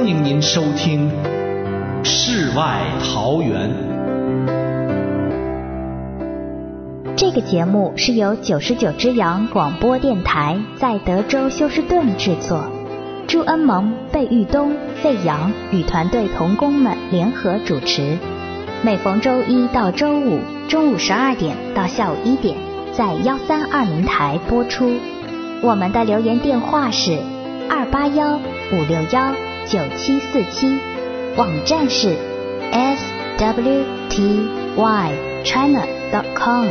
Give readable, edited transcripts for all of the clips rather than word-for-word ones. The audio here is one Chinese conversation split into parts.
欢迎您收听《世外桃源》。 这个节目是由99只羊广播电台在德州休斯顿制作，朱恩蒙、贝玉东、费扬与团队同工们联合主持，每逢周一到周五中午12点到下午1点在1320台播出。我们的留言电话是281-561-9747，网站是 swtychina.com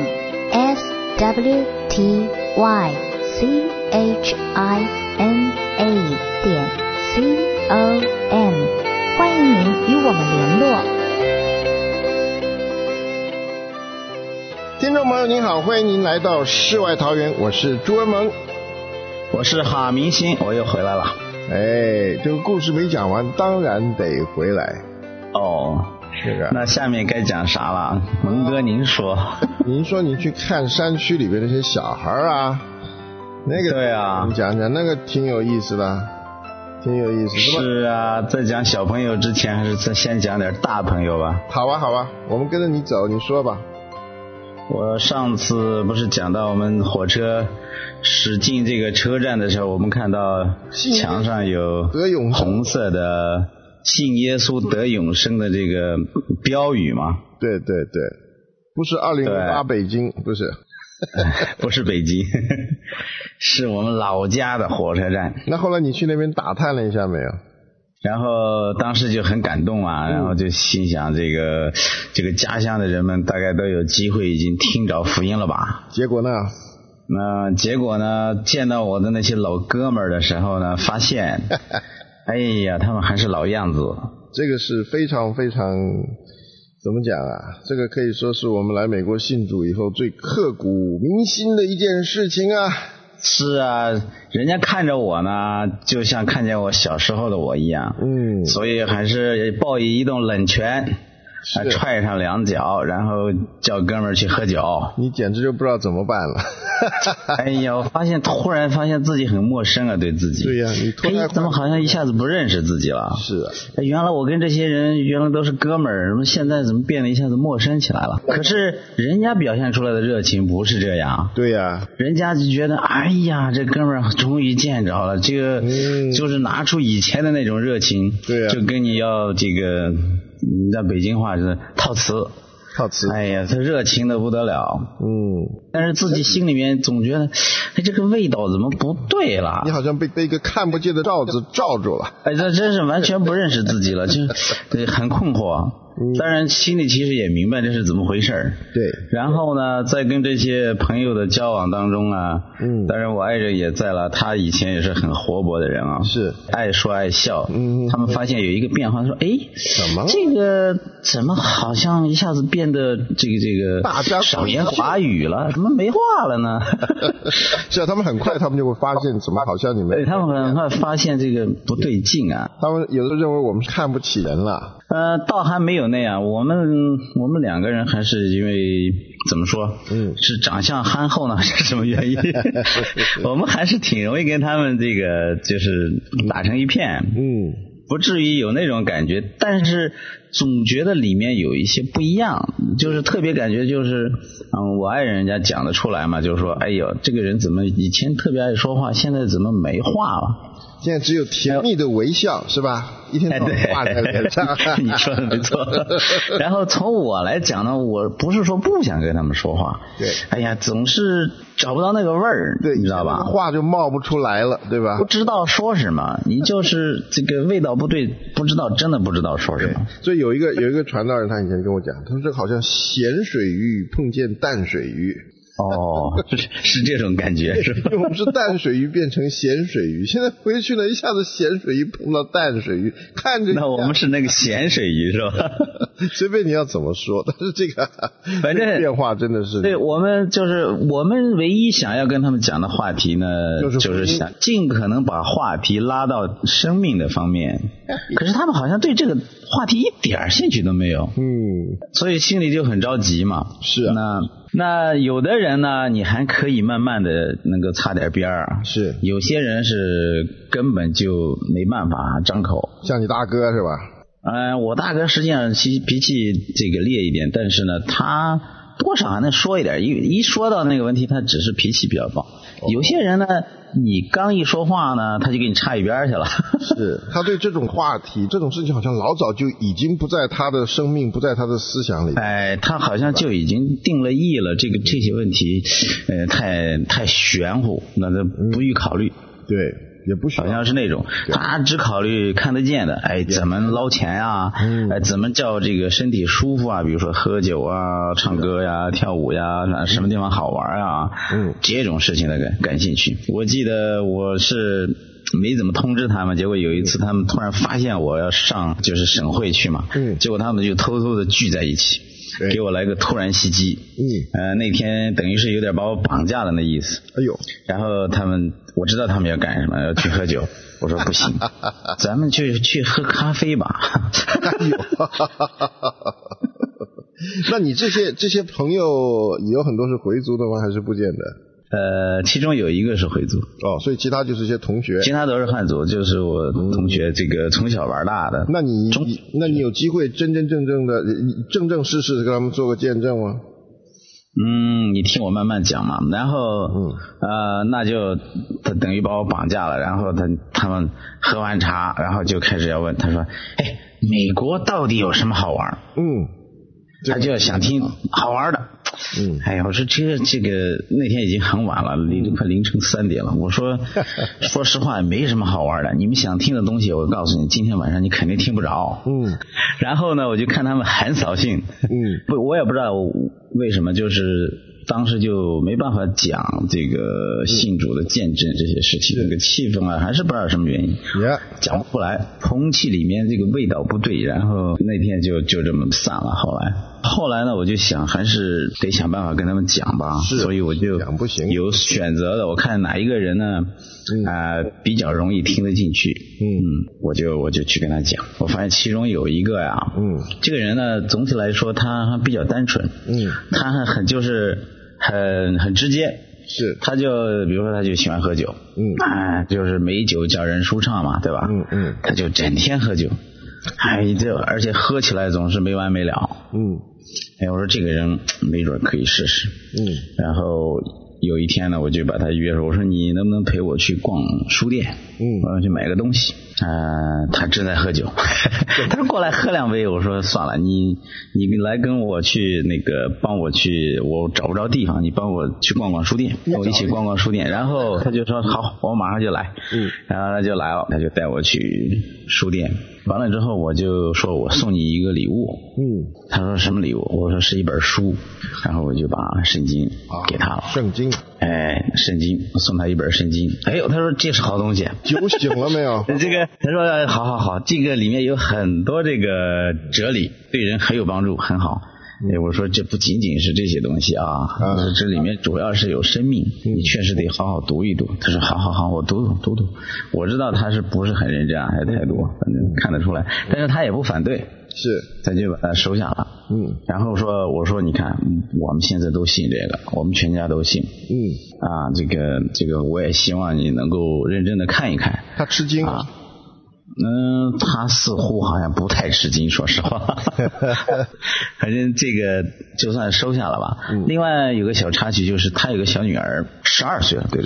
swtychina.com， 欢迎您与我们联络。 听众朋友您好，欢迎您来到世外桃源，我是朱恩蒙， 我是哈明星，我又回来了。 哎，这个故事没讲完，当然得回来。 哦， 这个那下面该讲啥了？蒙哥您说。 您说你去看山区里边那些小孩啊，那个对啊， 你讲讲那个挺有意思的，挺有意思。 是啊，在讲小朋友之前，还是先讲点大朋友吧。 好吧，好吧，我们跟着你走，你说吧。 我上次不是讲到我们火车驶进这个车站的时候，我们看到墙上有红色的信耶稣得永生的这个标语吗？ 对对对，不是2008北京，不是不是北京是我们老家的火车站。 那后来你去那边打探了一下没有？ 然后当时就很感动啊，然后就心想这个家乡的人们大概都有机会已经听着福音了吧。 结果呢， 见到我的那些老哥们儿的时候呢，发现哎呀，他们还是老样子。 这个是非常非常怎么讲啊，这个可以说是我们来美国信主以后最刻骨铭心的一件事情啊。 是啊，人家看着我呢，就像看见我小时候的我一样，所以还是报以一动冷拳，踹上2脚，然后叫哥们儿去喝酒。 你简直就不知道怎么办了。 哎呀，我突然发现自己很陌生啊，对自己。 对呀，你怎么好像一下子不认识自己了？ 是啊， 原来我跟这些人原来都是哥们儿，怎么现在怎么变得一下子陌生起来了？可是人家表现出来的热情不是这样。 对呀， 人家就觉得哎呀，这哥们儿终于见着了，这个就是拿出以前的那种热情， 对呀， 就跟你要这个，你在北京话就是套词。哎呀，他热情的不得了。但是自己心里面总觉得，哎，这个味道怎么不对了？ 你好像被一个看不见的罩子罩住了。 哎，这真是完全不认识自己了，就很困惑。当然心里其实也明白这是怎么回事。 对。然后呢，在跟这些朋友的交往当中啊，当然我爱人也在了，他以前也是很活泼的人啊， 是爱说爱笑。他们发现有一个变化，说，哎， 什么？ 这个怎么好像一下子变得这个大家少言寡语了，怎么没话了呢？ 是啊，他们很快他们就会发现，怎么好像你们？ 他们很快发现这个不对劲啊。 他们有的认为我们看不起人了。 倒还没有那样，我们2个人还是因为怎么说，是长相憨厚呢，是什么原因？我们还是挺容易跟他们这个就是打成一片，不至于有那种感觉，但是总觉得里面有一些不一样，就是特别感觉就是，我爱人家讲得出来嘛，就是说，哎呦，这个人怎么以前特别爱说话，现在怎么没话了？ 现在只有甜蜜的微笑，是吧？一天到晚挂在脸上。 你说的没错。然后从我来讲呢，我不是说不想跟他们说话， 对， 哎呀，总是找不到那个味儿， 对， 你知道吧？ 话就冒不出来了，对吧？ 不知道说什么，你就是这个味道不对，真的不知道说什么。 所以有一个传道人，他以前跟我讲，他说这好像咸水鱼碰见淡水鱼。 哦，是这种感觉是吧？ 因为我们是淡水鱼变成咸水鱼，现在回去了一下子咸水鱼碰到淡水鱼，看着那我们是那个咸水鱼是吧？ 随便你要怎么说，但是这个反正变化真的是。 对，我们唯一想要跟他们讲的话题呢，就是想尽可能把话题拉到生命的方面。可是他们好像对这个话题一点兴趣都没有，所以心里就很着急嘛。 是啊， 那那有的人呢，你还可以慢慢的能够擦点边儿， 是有些人是根本就没办法张口。 像你大哥是吧？ 我大哥实际上脾气这个烈一点，但是呢，他多少还能说一点。一说到那个问题，他只是脾气比较暴。有些人呢，你刚一说话呢，他就给你插一边去了。 是，他对这种话题、这种事情，好像老早就已经不在他的生命、不在他的思想里。 他好像就已经定了义了。这些问题，太玄乎，那不予考虑。 对。也不需要， 好像是那种他只考虑看得见的，怎么捞钱啊，怎么叫这个身体舒服啊，比如说喝酒啊、唱歌呀、跳舞呀，什么地方好玩啊，这种事情的感兴趣。我记得我是没怎么通知他们，结果有一次他们突然发现我要上就是省会去嘛，结果他们就偷偷的聚在一起。给我来个突然袭击，那天等于是有点把我绑架了那意思。 哎呦， 然后我知道他们要干什么，要去喝酒。我说不行，咱们去喝咖啡吧。 哎呦，那你这些朋友有很多是回族的吗？还是不见得？ 其中有一个是回族。 所以其他就是一些同学， 其他都是汉族，就是我同学，这个从小玩大的。 那你有机会真正式的跟他们做个见证吗？ 你听我慢慢讲嘛。然后那就他等于把我绑架了，然后他们喝完茶，然后就开始要问，他说美国到底有什么好玩？他就想听好玩的。我说这个那天已经很晚了，快凌晨3点了。我说说实话没什么好玩的，你们想听的东西我告诉你，今天晚上你肯定听不着。然后呢，我就看他们很扫兴。我也不知道为什么，就是当时就没办法讲这个信主的见证这些事情，这个气氛还是不知道什么原因，讲不出来，空气里面这个味道不对，然后那天就这么散了。后来呢，我就想还是得想办法跟他们讲吧，所以我就有选择的，我看哪一个人呢比较容易听得进去，我就去跟他讲。我发现其中有一个呀，这个人呢总体来说他比较单纯，他很直接， 是， 他就比如说他就喜欢喝酒，就是美酒叫人舒畅嘛，对吧？他就整天喝酒，而且喝起来总是没完没了。我说这个人没准可以试试。然后有一天呢，我就把他约说，我说你能不能陪我去逛书店？我要去买个东西。他正在喝酒，他说过来喝2杯。我说算了，你来跟我去帮我去，我找不着地方，你帮我去逛逛书店，跟我一起逛逛书店。然后他就说好，我马上就来。然后他就来了，他就带我去书店。完了之后我就说我送你一个礼物。他说什么礼物？我说是一本书。然后我就把圣经给他了。 圣经， 圣经，我送他一本圣经。他说这是好东西。 酒醒了没有？ 这个他说好，这个里面有很多这个哲理，对人很有帮助，很好。我说这不仅仅是这些东西啊，这里面主要是有生命，你确实得好好读一读。他说好，我读。我知道他是不是很认真还太多，反正看得出来，但是他也不反对，他就把它收下了。然后我说你看，我们现在都信这个，我们全家都信。这个我也希望你能够认真的看一看。 他吃惊他似乎好像不太吃惊，说实话。反正这个就算收下了吧。另外有个小插曲，就是他有个小女儿，12岁了，对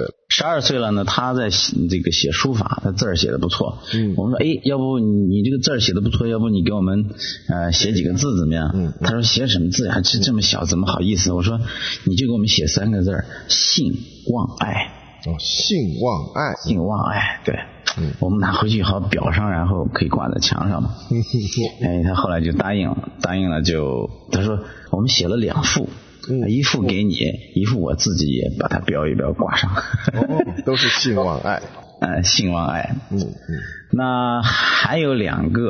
，12岁了呢，他在这个写书法，他字儿写的不错。我们说要不你这个字儿写的不错，要不你给我们写几个字怎么样？他说写什么字呀？这么小怎么好意思？我说你就给我们写3个字，信望爱。信望爱，对。我们拿回去好裱上，然后可以挂在墙上嘛。他后来就答应了，就他说我们写了2幅，一幅给你，一幅我自己也把它标一标挂上。 都是信望爱。 信望爱。那还有2个，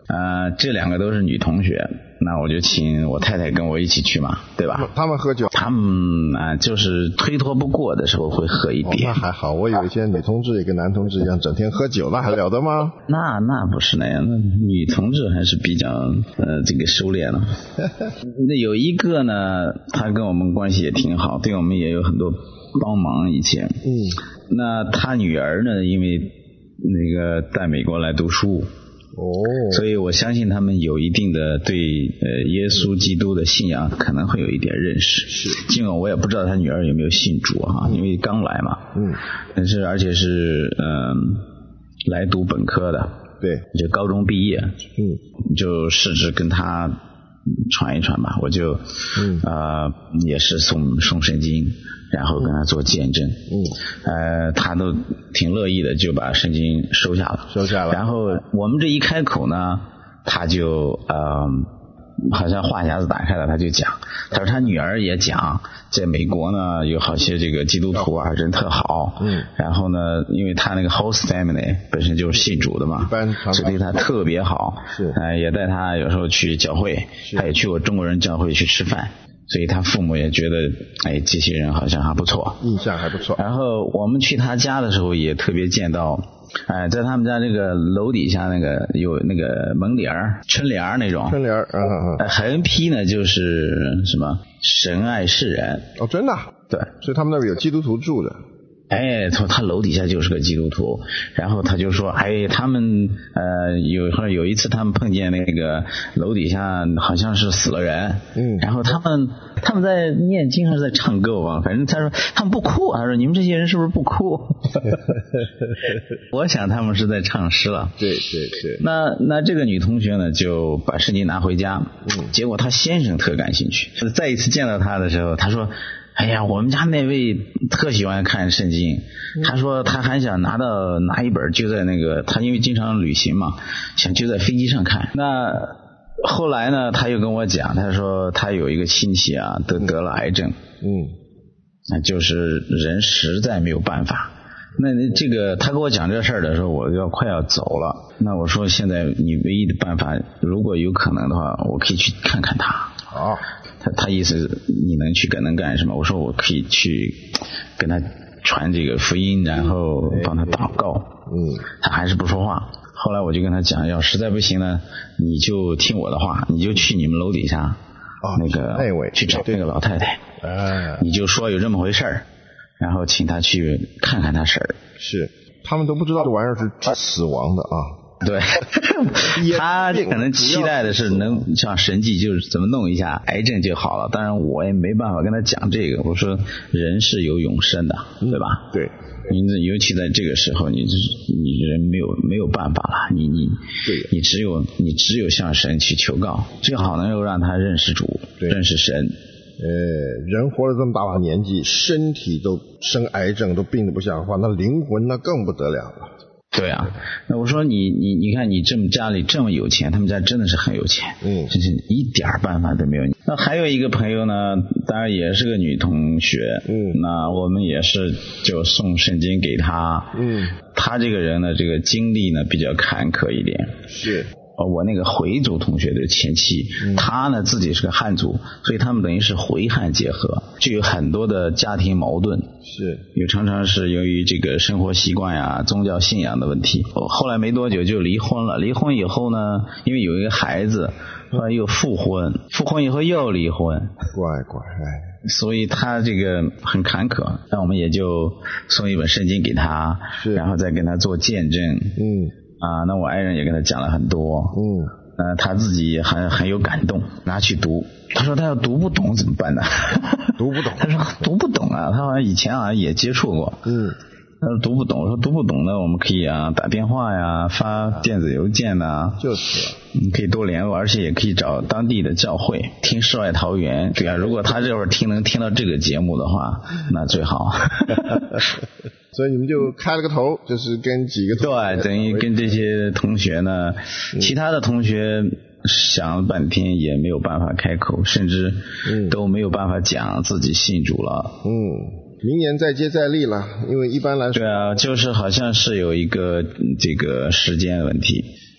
这2个都是女同学，那我就请我太太跟我一起去嘛，对吧？ 他们喝酒？ 他们就是推脱不过的时候会喝一点。 那还好，我有一些女同志也跟男同志一样整天喝酒，那还了得吗？ 那不是那样，那女同志还是比较这个收敛了。那有一个呢，他跟我们关系也挺好，对我们也有很多帮忙以前。那他女儿呢，因为那个在美国来读书。所以我相信他们有一定的对耶稣基督的信仰可能会有一点认识。 是， 尽管我也不知道他女儿有没有信主因为刚来嘛。但是而且是来读本科的， 对， 就高中毕业。就试着跟他传一传吧，我就也是送圣经，然后跟他做见证。他都挺乐意的，就把圣经收下了。然后我们这一开口呢，他就好像话匣子打开了，他就讲，他说他女儿也讲，在美国呢有好些这个基督徒啊人特好。然后呢，因为他那个 host family 本身就是信主的嘛，所以对他特别好。也带他有时候去教会，他也去过中国人教会去吃饭。所以他父母也觉得，这些人好像还不错， 印象还不错。 然后我们去他家的时候，也特别见到，在他们家这个楼底下那个有那个门帘儿、春帘儿那种。 春帘儿， 横批呢就是什么“神爱世人”。 哦，真的？ 对， 所以他们那边有基督徒住的。 他楼底下就是个基督徒，然后他就说，他们有一次他们碰见那个楼底下好像是死了人。然后他们在念经还是在唱歌吧，反正他说他们不哭，他说你们这些人是不是不哭？我想他们是在唱诗了。 对。 那这个女同学呢，就把圣经拿回家。结果她先生特感兴趣，再一次见到她的时候，他说，我们家那位特喜欢看圣经。他说他还想拿一本，就在那个他因为经常旅行嘛，想就在飞机上看。那后来呢，他又跟我讲，他说他有一个亲戚得了癌症。那就是人实在没有办法。那这个他跟我讲这事儿的时候，我快要走了。那我说现在你唯一的办法，如果有可能的话，我可以去看看他。他意思你能去能干什么？我说我可以去跟他传这个福音，然后帮他祷告。他还是不说话。后来我就跟他讲，要实在不行呢，你就听我的话，你就去你们楼底下去找那个老太太。你就说有这么回事儿，然后请他去看看他婶儿。 是，他们都不知道这玩意儿是死亡的啊。 对，他可能期待的是能像神迹，就是怎么弄一下癌症就好了。当然我也没办法跟他讲这个，我说人是有永生的，对吧？ 对， 尤其在这个时候，你人没有办法了，你只有向神去求告，最好能够让他认识主，认识神。 人活了这么大把年纪，身体都生癌症，都病得不像话，那灵魂那更不得了了。 对啊，那我说你看你家里这么有钱，他们家真的是很有钱，真是一点办法都没有。那还有一个朋友呢，当然也是个女同学，那我们也是就送圣经给她。她这个人呢，这个经历呢比较坎坷一点。 是。 我那个回族同学的前妻，她呢自己是个汉族，所以他们等于是回汉结合，就有很多的家庭矛盾。 是， 有常常是由于这个生活习惯呀、宗教信仰的问题。后来没多久就离婚了。离婚以后呢，因为有一个孩子，后来又复婚，复婚以后又离婚。 乖， 所以他这个很坎坷。那我们也就送一本圣经给他，然后再跟他做见证。那我爱人也跟他讲了很多。他自己也很有感动，拿去读。他说他要读不懂怎么办呢？ 读不懂。 他说读不懂啊，他好像以前也接触过。他说读不懂。我说读不懂呢，我们可以打电话呀，发电子邮件呐。 就是你可以多联络，而且也可以找当地的教会听世外桃源。对啊，如果他这会儿能听到这个节目的话，那最好。 所以你们就开了个头，就是跟几个对，等于跟这些同学呢，其他的同学想了半天也没有办法开口，甚至都没有办法讲自己信主了。 明年再接再厉了，因为一般来说， 对啊，就是好像是有一个这个时间问题。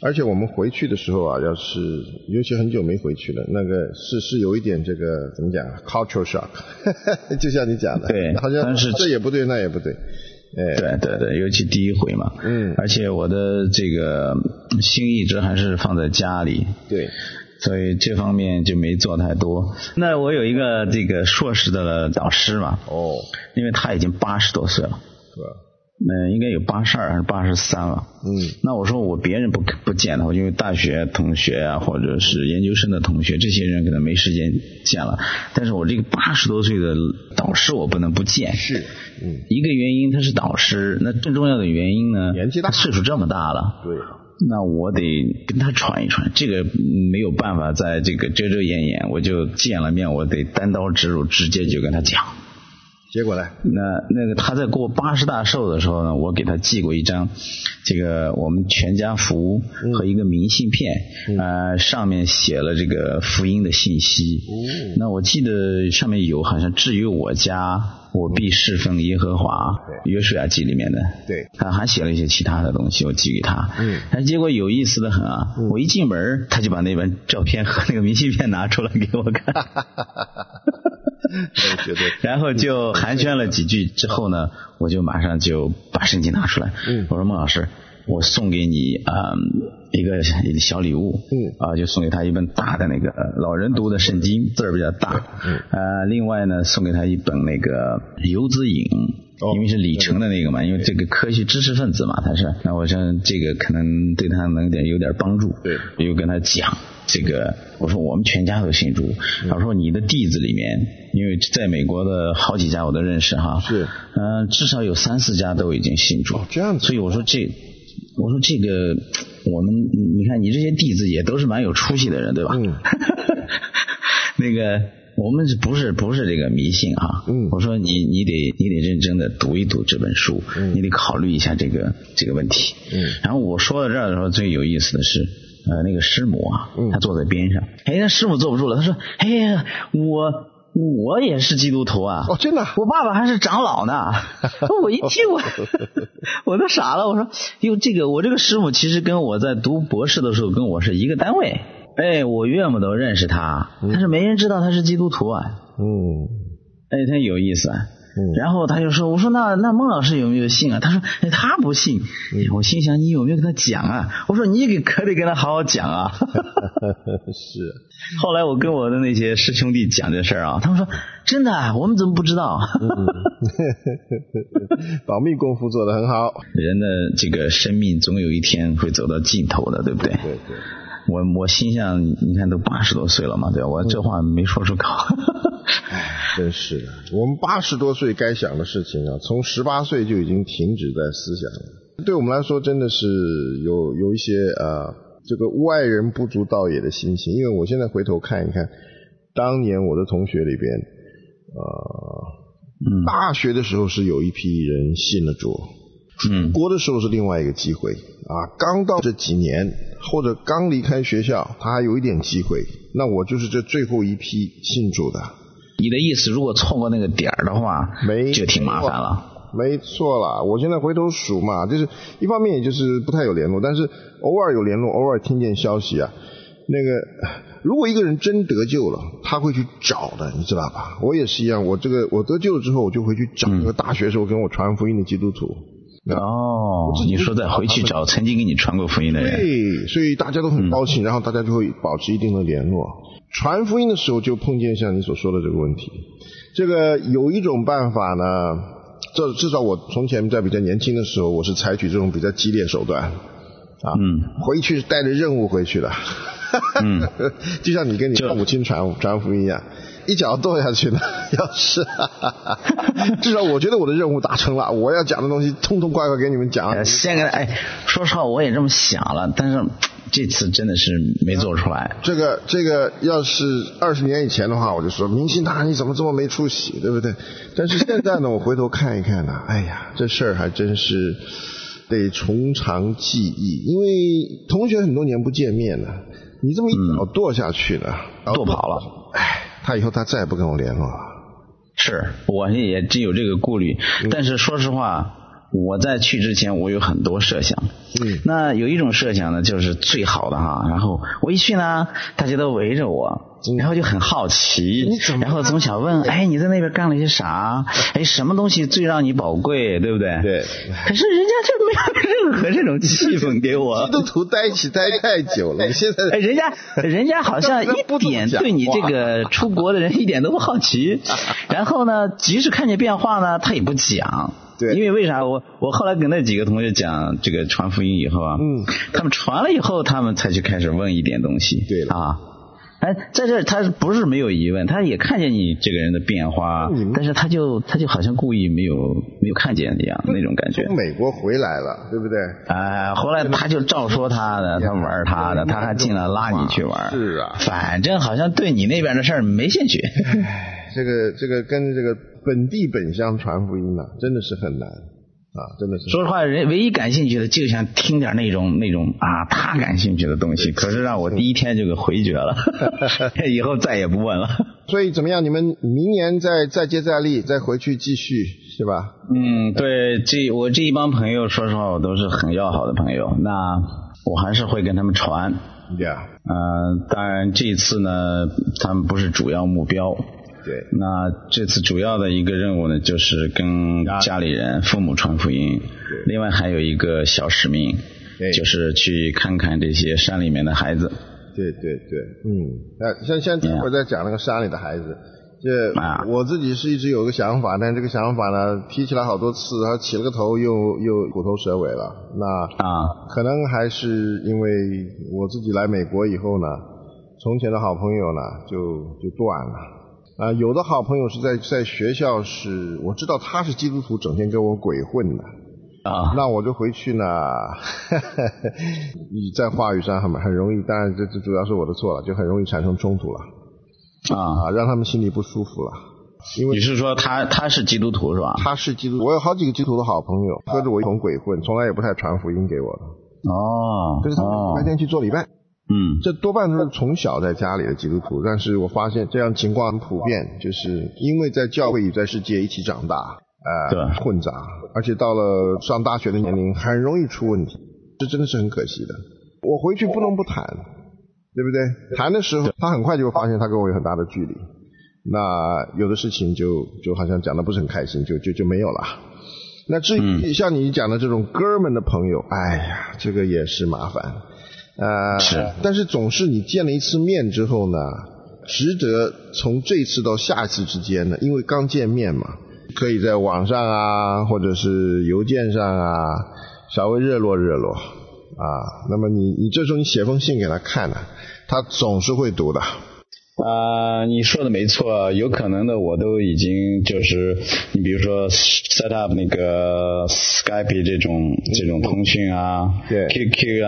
而且我们回去的时候啊，要是尤其很久没回去了，那个是有一点这个怎么讲 cultural shock 就像你讲的， 对， 好像但是这也不对那也不对， 对，尤其第一回嘛，而且我的这个心一直还是放在家里， 对， 所以这方面就没做太多。那我有一个这个硕士的导师嘛，因为他已经80多岁了， 是吧？ 应该有82还是83了。那我说我别人不见他，因为大学同学啊，或者是研究生的同学，这些人可能没时间见了。但是我这个80多岁的导师，我不能不见。 是， 一个原因他是导师，那更重要的原因呢， 年纪大， 他岁数这么大了。 对。 那我得跟他传一传，这个没有办法在这个遮遮掩掩，我就见了面，我得单刀直入，直接就跟他讲。 结果呢？ 那个他在过80大寿的时候呢，我给他寄过一张这个我们全家福和一个明信片，上面写了这个福音的信息。那我记得上面有好像至于我家，我必侍奉耶和华，约书亚记里面的。对，他还写了一些其他的东西，我寄给他。但结果有意思的很啊，我一进门，他就把那本照片和那个明信片拿出来给我看。然后就寒暄了几句之后呢，我就马上就把圣经拿出来。我说孟老师，我送给你一个小礼物，就送给他一本大的那个老人读的圣经，字儿比较大。另外呢，送给他一本那个游子引。因为是李成的那个嘛，因为这个科学知识分子嘛，他是，那我想这个可能对他能有点帮助。对，我就跟他讲这个，我说我们全家都信主，我说你的弟子里面，因为在美国的好几家我都认识哈，是，至少有3-4家都已经信主，这样子，所以我说这个我们你看你这些弟子也都是蛮有出息的人，对吧？那个。我们不是这个迷信啊，我说你得认真的读一读这本书，你得考虑一下这个问题。然后我说到这儿的时候，最有意思的是，那个师母啊，她坐在边上，那师母坐不住了，她说，我也是基督徒啊， 真的， 我爸爸还是长老呢。我一听我都傻了，我说，这个我这个师母其实跟我在读博士的时候跟我是一个单位。我岳母都认识他，但是没人知道他是基督徒啊。他有意思啊。然后他就说，我说那孟老师有没有信啊？他说他不信。我心想你有没有跟他讲啊？我说你可得跟他好好讲啊。 是。 后来我跟我的那些师兄弟讲这事儿啊，他们说真的啊，我们怎么不知道？ 保密功夫做得很好。 人的这个生命总有一天会走到尽头的，对不对？对。我心想你看都80多岁了嘛，对吧？我这话没说出口。 真是的，我们80多岁该想的事情啊，从18岁就已经停止在思想了。对我们来说真的是有一些这个外人不足道也的心情。因为我现在回头看一看，当年我的同学里边大学的时候是有一批人信了主，国的时候是另外一个机会刚到这几年或者刚离开学校，他还有一点机会，那我就是这最后一批信主的。 你的意思，如果错过那个点儿的话，就挺麻烦了。 没错啦，我现在回头数嘛，就是一方面也就是不太有联络，但是偶尔有联络，偶尔听见消息啊。那个如果一个人真得救了，他会去找的，你知道吧？我也是一样，我得救了之后，我就会去找那个大学时候跟我传福音的基督徒。 你说再回去找曾经给你传过福音的人。 对，所以大家都很高兴，然后大家就会保持一定的联络。传福音的时候就碰见像你所说的这个问题。这个有一种办法呢，至少我从前在比较年轻的时候，我是采取这种比较激烈手段回去带着任务回去的。就像你跟你母亲传福音一样，一脚跺下去呢，要是至少我觉得我的任务达成了，我要讲的东西痛痛快快给你们讲。 先跟说实话我也这么想了，但是这次真的是没做出来。 这个要是20年以前的话，我就说明星大你怎么这么没出息，对不对？但是现在呢，我回头看一看呢，这事儿还真是得从长计议，因为同学很多年不见面了，你这么一脚跺下去了， 跺跑了， 他以后他再也不跟我联络了。 是，我也真有这个顾虑，但是说实话， 我在去之前我有很多设想，那有一种设想呢就是最好的哈，然后我一去呢大家都围着我，然后就很好奇，然后总想问，哎，你在那边干了些啥？哎，什么东西最让你宝贵，对不对？ 对。 可是人家就没有任何这种气氛给我。 基督徒待一起待太久了，现在人家好像一点对你这个出国的人一点都不好奇，然后呢，即使看见变化呢，他也不讲。 对， 因为为啥我后来跟那几个同学讲这个传福音以后啊，他们传了以后，他们才去开始问一点东西。 对了啊。哎，在这他不是没有疑问，他也看见你这个人的变化，但是他就好像故意没有看见一样那种感觉。 从美国回来了，对不对？ 哎，后来他就照说他的，他玩他的，他还尽量拉你去玩。 是啊， 反正好像对你那边的事儿没兴趣。 这个跟这个本地本乡传福音真的是很难。真的是。 说实话，人唯一感兴趣的就想听点那种他感兴趣的东西，可是让我第一天就给回绝了，以后再也不问了。 所以怎么样？你们明年再接再厉，再回去继续，是吧？ 对，我这一帮朋友，说实话，我都是很要好的朋友，那我还是会跟他们传。当然这一次呢，他们不是主要目标。 对， 那这次主要的一个任务呢，就是跟家里人、父母传福音。另外还有一个小使命，就是去看看这些山里面的孩子。 对，像我在讲那个山里的孩子，我自己是一直有个想法，但这个想法呢提起来好多次，然后起了个头又虎头蛇尾了。那可能还是因为我自己来美国以后呢，从前的好朋友呢就断了。有的好朋友是在学校，是我知道他是基督徒，整天跟我鬼混的那我就回去呢你在话语上很容易，当然这主要是我的错了，就很容易产生冲突了让他们心里不舒服了。因为你是说他是基督徒是吧？ 他是基督徒，我有好几个基督徒的好朋友，跟着我一同鬼混，从来也不太传福音给我的就是他们白天去做礼拜这多半都是从小在家里的基督徒，但是我发现这样情况很普遍，就是因为在教会与在世界一起长大混杂，而且到了上大学的年龄很容易出问题，这真的是很可惜的。我回去不能不谈，对不对？谈的时候他很快就会发现他跟我有很大的距离，那有的事情就好像讲的不是很开心，就没有了。那至于像你讲的这种哥们的朋友，哎呀，这个也是麻烦但是总是你见了一次面之后呢，值得从这次到下一次之间呢，因为刚见面嘛，可以在网上或者是邮件上稍微热络那么你这时候你写封信给他看他总是会读的你说的没错，有可能的我都已经就是你比如说 set up 那个 Skype 这种通讯对 QQ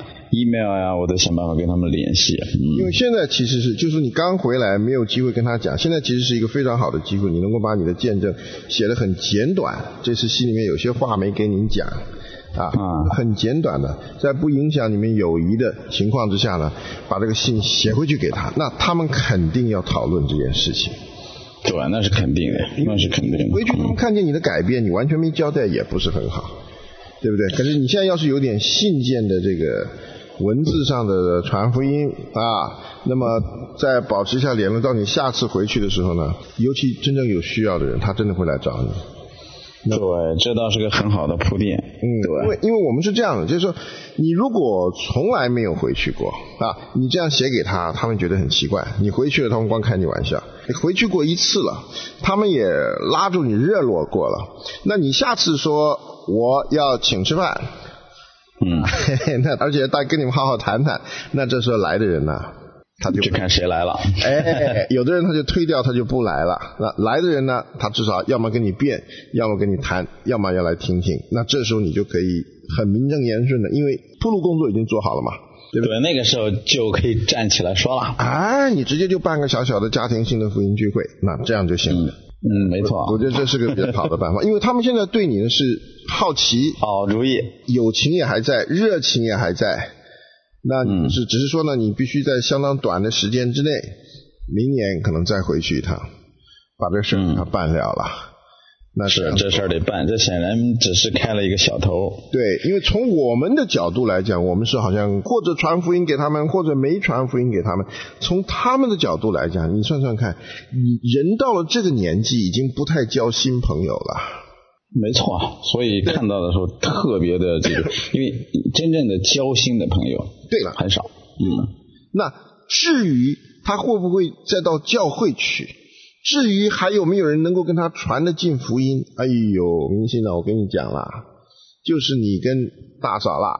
email 我都想办法跟他们联系因为现在其实就是你刚回来没有机会跟他讲，现在其实是一个非常好的机会，你能够把你的见证写得很简短，这次心里面有些话没给你讲很简短的，在不影响你们友谊的情况之下呢，把这个信写回去给他，那他们肯定要讨论这件事情。 对，那是肯定的，那是肯定的。 回去他们看见你的改变，你完全没交代也不是很好，对不对？可是你现在要是有点信件的这个文字上的传福音那么再保持一下联络，到你下次回去的时候呢，尤其真正有需要的人，他真的会来找你。 对，这倒是个很好的铺垫。 对，因为我们是这样的，就是说你如果从来没有回去过你这样写给他们觉得很奇怪，你回去了他们光开你玩笑，你回去过一次了，他们也拉住你热络过了，那你下次说我要请吃饭那而且跟你们好好谈谈，那这时候来的人呢他就看谁来了有的人他就推掉，他就不来了，那来的人呢，他至少要么跟你辩，要么跟你谈，要么要来听听，那这时候你就可以很名正言顺的，因为铺路工作已经做好了嘛，对不对？ 那个时候就可以站起来说了你直接就办个小小的家庭性的福音聚会，那这样就行了没错， 我觉得这是个比较好的办法因为他们现在对你的是好奇， 好主意，友情也还在，热情也还在，那只是说呢，你必须在相当短的时间之内，明年可能再回去一趟，把这事他办了那是这事儿得办，这显然只是开了一个小头。 对，因为从我们的角度来讲，我们是好像或者传福音给他们，或者没传福音给他们。从他们的角度来讲，你算算看，人到了这个年纪，已经不太交新朋友了。 没错，所以看到的时候特别的这个，因为真正的交心的朋友， 对了， 很少。 那至于他会不会再到教会去？至于还有没有人能够跟他传得进福音，哎呦，明星呢，我跟你讲啦，就是你跟大嫂啦，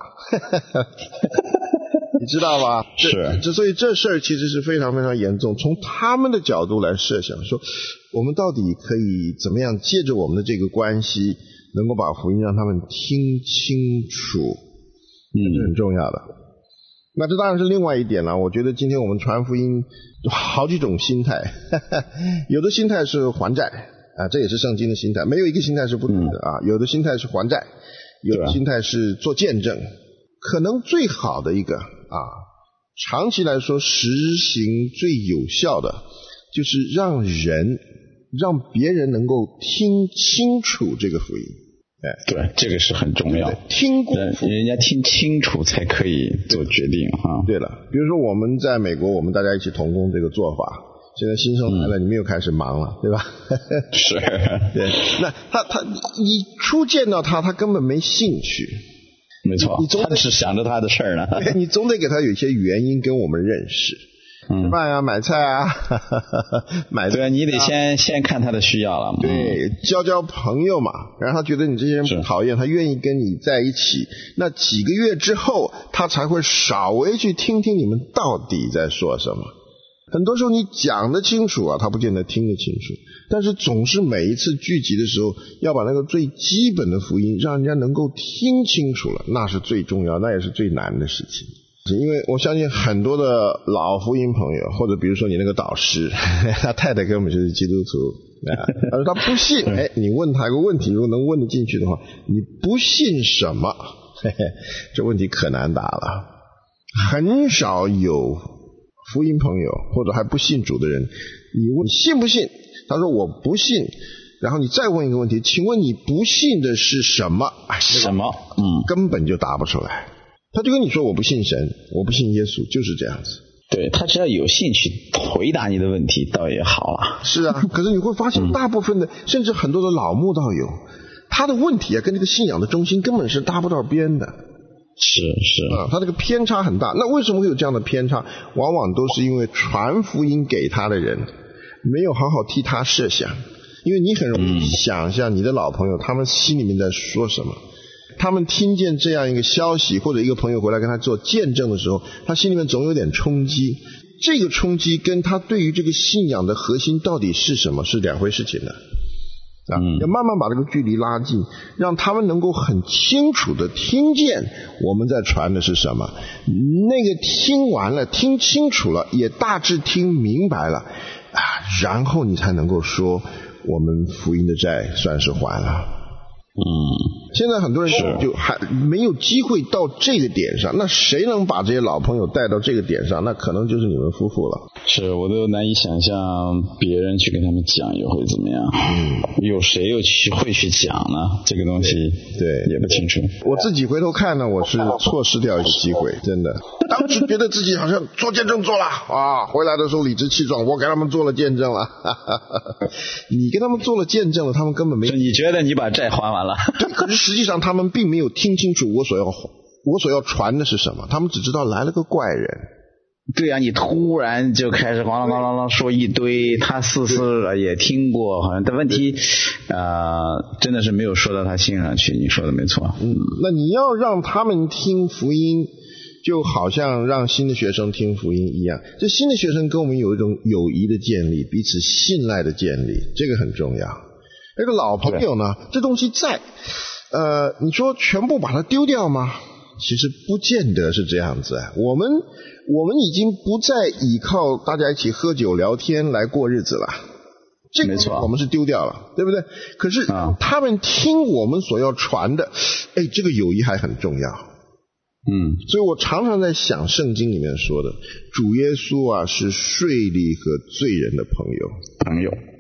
你知道吧？ 是， 所以这事儿其实是非常非常严重。从他们的角度来设想，说我们到底可以怎么样借着我们的这个关系，能够把福音让他们听清楚，这是很重要的。那这当然是另外一点了。我觉得今天我们传福音好几种心态，有的心态是还债啊，这也是圣经的心态，没有一个心态是不对的啊。有的心态是还债，有的心态是做见证。可能最好的一个啊，长期来说实行最有效的，就是让别人能够听清楚这个福音。 对，这个是很重要。 听过人家听清楚才可以做决定啊。 对了，比如说我们在美国，我们大家一起同工这个做法，现在新生来了，你们又开始忙了，对吧？ 是， 对。那你初见到他根本没兴趣。 没错，他只想着他的事儿呢。 你总得给他有一些原因跟我们认识。吃饭啊，买菜啊，买对啊，你得先看他的需要了。 对，交朋友嘛，然后他觉得你这些人不讨厌，他愿意跟你在一起。那几个月之后，他才会稍微去听听你们到底在说什么。很多时候你讲得清楚啊，他不见得听得清楚。但是总是每一次聚集的时候，要把那个最基本的福音让人家能够听清楚了，那是最重要，那也是最难的事情。因为我相信很多的老福音朋友，或者比如说你那个导师，他太太根本就是基督徒，而他不信，你问他一个问题，如果能问得进去的话，你不信什么？这问题可难答了。很少有福音朋友或者还不信主的人，你问你信不信，他说我不信，然后你再问一个问题，请问你不信的是什么？ 什么？ 根本就答不出来。他就跟你说我不信神，我不信耶稣，就是这样子。 对，他只要有兴趣回答你的问题倒也好了。 是啊，可是你会发现大部分的甚至很多的老慕道友，他的问题啊跟这个信仰的中心根本是搭不到边的。 是他这个偏差很大。那为什么会有这样的偏差？往往都是因为传福音给他的人没有好好替他设想。因为你很容易想象你的老朋友他们心里面在说什么，他们听见这样一个消息，或者一个朋友回来跟他做见证的时候，他心里面总有点冲击。这个冲击跟他对于这个信仰的核心到底是什么是两回事情的。要慢慢把这个距离拉近，让他们能够很清楚的听见我们在传的是什么。那个听完了，听清楚了，也大致听明白了然后你才能够说我们福音的债算是还了。现在很多人就还没有机会到这个点上，那谁能把这些老朋友带到这个点上？那可能就是你们夫妇了。 是，我都难以想象别人去跟他们讲又会怎么样。有谁又会去讲呢？这个东西对也不清楚。 我自己回头看呢，我是错失掉一个机会，真的。当时觉得自己好像做见证做了回来的时候理直气壮，我给他们做了见证了。你跟他们做了见证了，他们根本没。 你觉得你把债还完了？ 对，可是实际上他们并没有听清楚我所要传的是什么，他们只知道来了个怪人。 对啊，你突然就开始咣啷咣啷说一堆，他似也听过，好像但问题真的是没有说到他心上去。你说的没错。 那你要让他们听福音，就好像让新的学生听福音一样，这新的学生跟我们有一种友谊的建立，彼此信赖的建立，这个很重要。那个老朋友呢，这东西在你说全部把它丢掉吗？其实不见得是这样子。我们已经不再依靠大家一起喝酒聊天来过日子了，这个我们是丢掉了，对不对？可是他们听我们所要传的，这个友谊还很重要。所以我常常在想圣经里面说的，主耶稣是税吏和罪人的朋友。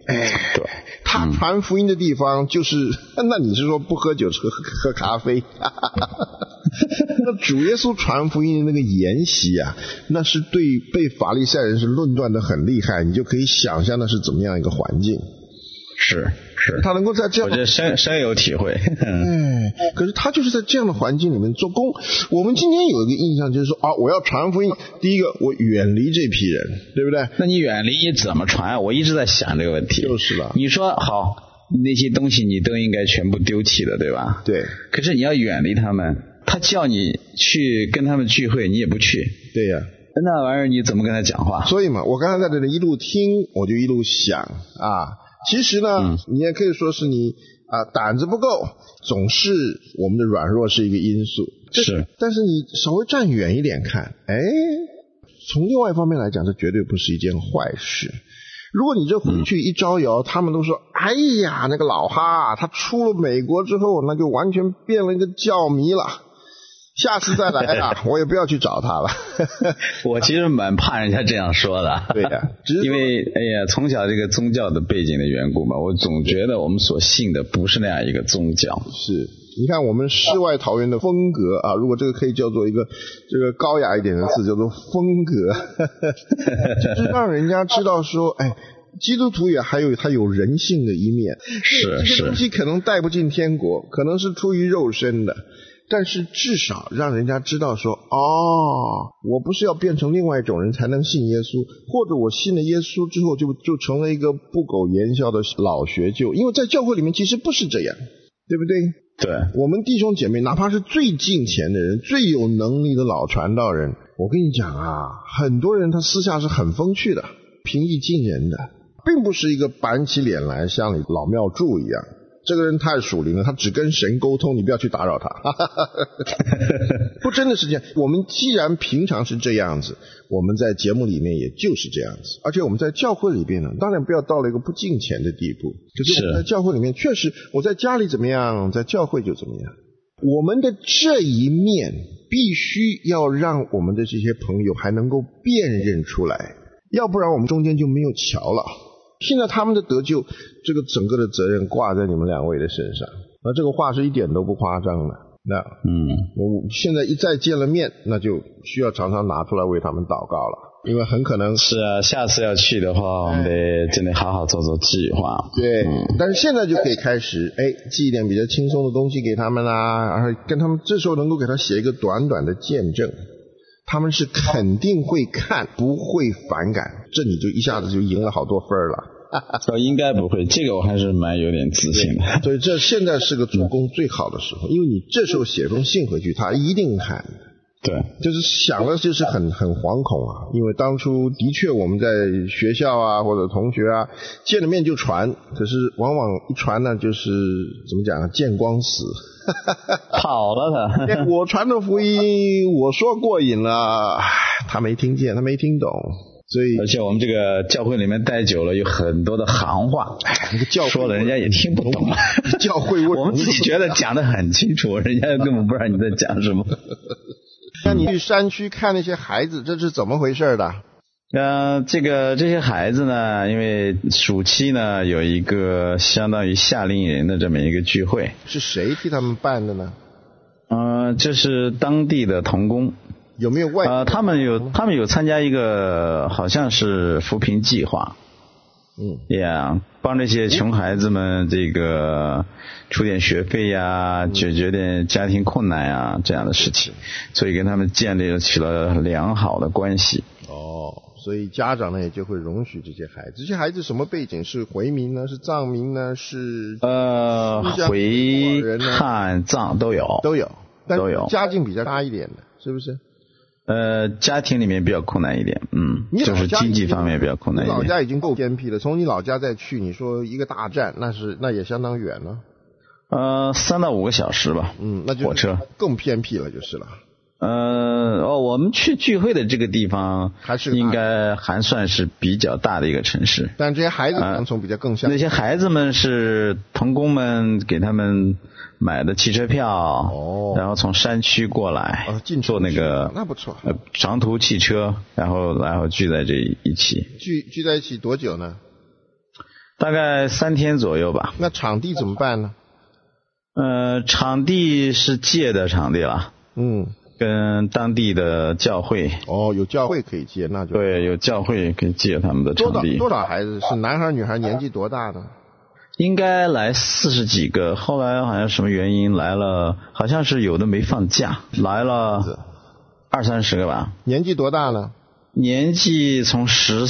对， 他传福音的地方就是，那你是说不喝酒喝咖啡？那主耶稣传福音的那个筵席啊，那是对被法利赛人是论断的很厉害，你就可以想象那是怎么样一个环境。 是他能够在这样， 我这深有体会。 可是他就是在这样的环境里面做工。我们今天有一个印象就是说我要传福音，第一个我远离这批人，对不对？ 那你远离你怎么传？我一直在想这个问题。 就是了。 你说好，那些东西你都应该全部丢弃的，对吧？ 对。 可是你要远离他们，他叫你去跟他们聚会，你也不去。 对呀。 那玩意儿你怎么跟他讲话？ 所以嘛，我刚才在这里一路听，我就一路想其实呢，你也可以说是你胆子不够，总是我们的软弱是一个因素。 是， 但是你稍微站远一点看，从另外一方面来讲，这绝对不是一件坏事。如果你这回去一招摇，他们都说，哎呀，那个老哈，他出了美国之后，那就完全变了一个教迷了。下次再来我也不要去找他了。 我其实蛮怕人家这样说的。 对呀， 因为从小这个宗教的背景的缘故嘛，我总觉得我们所信的不是那样一个宗教。 是，你看我们世外桃源的风格如果这个可以叫做一个这个高雅一点的字，叫做风格，就是让人家知道说，基督徒也还有他有人性的一面。 是， 这个东西可能带不进天国，可能是出于肉身的。但是至少让人家知道说，我不是要变成另外一种人才能信耶稣，或者我信了耶稣之后就成了一个不苟言笑的老学究。因为在教会里面其实不是这样，对不对？ 对， 我们弟兄姐妹哪怕是最敬虔的人，最有能力的老传道人，我跟你讲很多人他私下是很风趣的，平易近人的，并不是一个板起脸来像你老庙祝一样，这个人太属灵了，他只跟神沟通，你不要去打扰他。不，真的是这样。我们既然平常是这样子，我们在节目里面也就是这样子，而且我们在教会里边呢，当然不要到了一个不敬虔的地步，可是我们在教会里面确实，我在家里怎么样，在教会就怎么样。我们的这一面必须要让我们的这些朋友还能够辨认出来，要不然我们中间就没有桥了。现在他们的得救，这个整个的责任挂在你们两位的身上，那这个话是一点都不夸张的。那我现在一再见了面，那就需要常常拿出来为他们祷告了，因为很可能是下次要去的话，我们真的好好做计划。 对，但是现在就可以开始寄一点比较轻松的东西给他们然后跟他们这时候能够给他写一个短短的见证，他们是肯定会看，不会反感，这你就一下子就赢了好多分了。 应该不会，这个我还是蛮有点自信的。 所以这现在是个主攻最好的时候，因为你这时候写封信回去，他一定看。 对， 就是想了就是很惶恐因为当初的确我们在学校或者同学见了面就传，可是往往一传呢就是怎么讲见光死。 跑了他。 我传的福音我说过瘾了，他没听见，他没听懂。所以， 而且我们这个教会里面待久了，有很多的行话， 那个教会说了人家也听不懂。 教会我们自己觉得讲得很清楚，人家根本不知道你在讲什么。 那你去山区看那些孩子，这是怎么回事的？ 这些孩子呢，因为暑期呢有一个相当于夏令营的这么一个聚会。 是谁替他们办的呢？ 这是当地的童工。 有没有外他们有参加一个好像是扶贫计划，帮这些穷孩子们这个出点学费解决点家庭困难这样的事情，所以跟他们建立起了良好的关系。 所以家长呢也就会容许这些孩子。这些孩子什么背景？是回民呢？是藏民呢？是回汉藏都有， 但是家境比较大一点的，是不是？ 家庭里面比较困难一点，就是经济方面比较困难一点。 你老家已经够偏僻了，从你老家再去，你说一个大站，那也相当远了。 3到5个小时吧， 那就火车更偏僻了就是了。 我们去聚会的这个地方还是应该还算是比较大的一个城市， 但这些孩子可能从比较更像。 那些孩子们是童工们给他们买的汽车票，然后从山区过来，坐那个那不错， 长途汽车，然后聚在这一起。 聚在一起多久呢？ 大概3天左右吧。 那场地怎么办呢？ 场地是借的场地了。跟当地的教会。 哦，有教会可以借，那就对，有教会可以借他们的场地。 多少孩子？是男孩女孩？年纪多大呢？ 应该来40几个，后来好像什么原因来了，好像是有的没放假，来了20-30个吧。 年纪多大呢？ 年纪从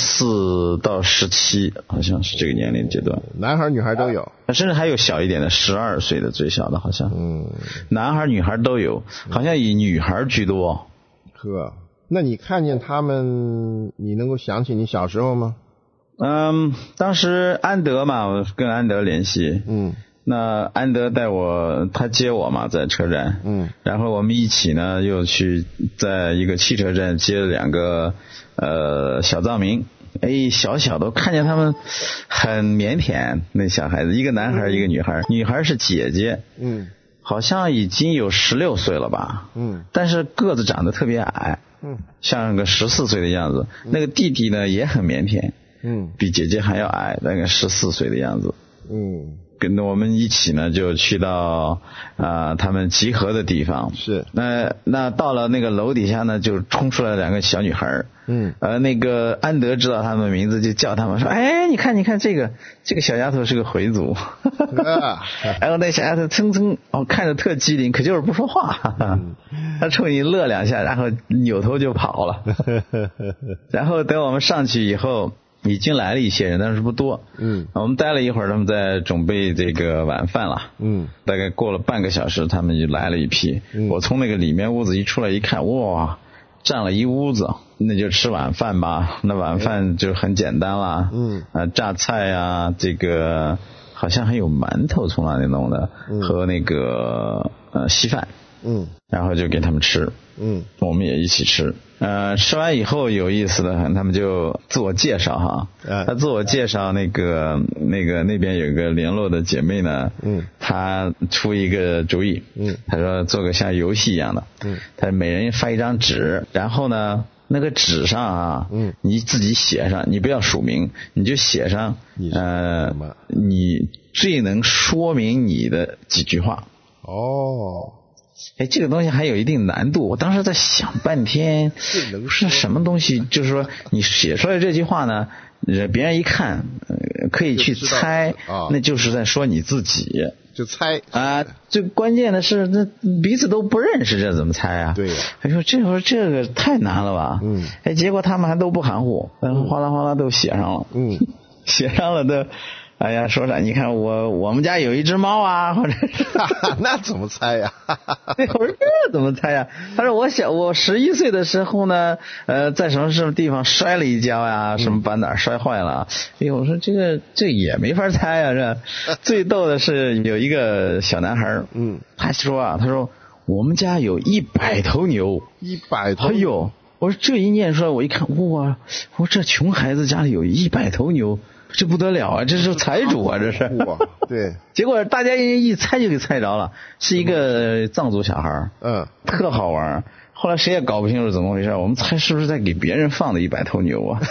14到17，好像是这个年龄阶段。 男孩女孩都有， 甚至还有小一点的12岁的最小的，好像。男孩女孩都有，好像以女孩居多。 呵，那你看见他们，你能够想起你小时候吗？ 当时安德嘛，我跟安德联系。那安德带我，他接我嘛，在车站。然后我们一起呢，又去在一个汽车站接了2个小藏民。小小的，看见他们很腼腆，那小孩子，一个男孩一个女孩，女孩是姐姐。好像已经有16岁了吧。但是个子长得特别矮。像个14岁的样子。那个弟弟呢也很腼腆。比姐姐还要矮，大概14岁的样子。跟我们一起呢，就去到他们集合的地方。是。那到了那个楼底下呢，就冲出来2个小女孩。那个安德知道他们的名字，就叫他们说：“哎，你看这个小丫头是个回族。”然后那小丫头蹭蹭，看着特机灵，可就是不说话。他冲你乐2下，然后扭头就跑了。然后等我们上去以后。已经来了一些人，但是不多。我们待了一会儿，他们在准备这个晚饭了。大概过了半个小时，他们就来了一批。我从那个里面屋子一出来一看，哇，站了一屋子，那就吃晚饭吧。那晚饭就很简单了。榨菜啊，这个好像还有馒头从哪里弄的，和那个稀饭。然后就给他们吃。我们也一起吃。吃完以后有意思的很，他们就自我介绍哈。他自我介绍那边有一个联络的姐妹呢。他出一个主意。他说做个像游戏一样的。他每人发一张纸，然后呢那个纸上啊，你自己写上，你不要署名，你就写上你最能说明你的几句话。这个东西还有一定难度，我当时在想半天是什么东西，就是说你写出来这句话呢，别人一看可以去猜，那就是在说你自己， 就猜最关键的是那彼此都不认识，这怎么猜啊？ 对呀。 这个太难了吧。结果他们还都不含糊，哗啦哗啦都写上了。写上了都哎呀，说啥？你看我们家有一只猫啊，或者那怎么猜呀？ 我说这怎么猜呀？他说我11岁的时候呢，在什么地方摔了一跤呀，什么把哪儿摔坏了。我说这也没法猜呀。这最逗的是有一个小男孩，他说我们家有100头牛 ，100头。 哎呦，我说这一念出来，我一看，哇，我说这穷孩子家里有100头牛。这不得了啊！这是财主啊！这是。 对。 结果大家一猜就给猜着了，是一个藏族小孩。特好玩。后来谁也搞不清楚怎么回事，我们猜是不是在给别人放的100头牛啊？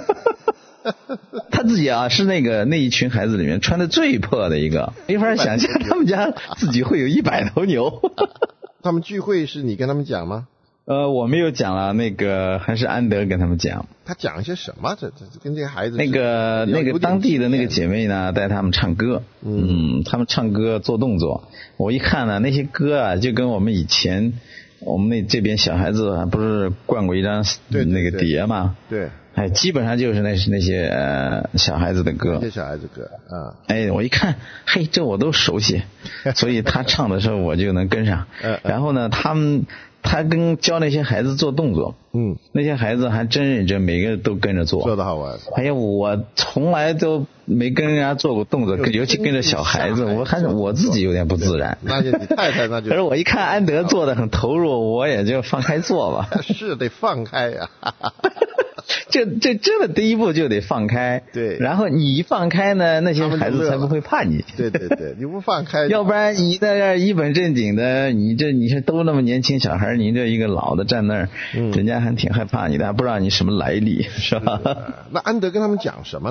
他自己啊是那一群孩子里面穿的最破的一个，没法想象他们家自己会有100头牛。 他们聚会是你跟他们讲吗？ 我没有讲了，还是安德跟他们讲。 他讲一些什么？这跟这个孩子那个当地的那个姐妹呢，带他们唱歌。他们唱歌做动作。我一看呢，那些歌啊，就跟我们以前我们这边小孩子不是灌过一张那个碟嘛？对。基本上就是那些小孩子的歌。 那些小孩子歌我一看，这我都熟悉，所以他唱的时候我就能跟上。然后呢，他教那些孩子做动作。那些孩子还真认真，每个都跟着做。 做得好玩。 我从来都没跟人家做过动作，尤其跟着小孩子，我自己有点不自然。 那就你太太那就。 可是我一看安德做的很投入，我也就放开做吧。 是得放开呀。 这真的第一步就得放开。 对。 然后你一放开呢，那些孩子才不会怕你。 对，你不放开。 要不然你在这一本正经的，你是都那么年轻小孩，你这一个老的站那儿，人家还挺害怕你的，还不知道你什么来历，是吧？ 那安德跟他们讲什么呢？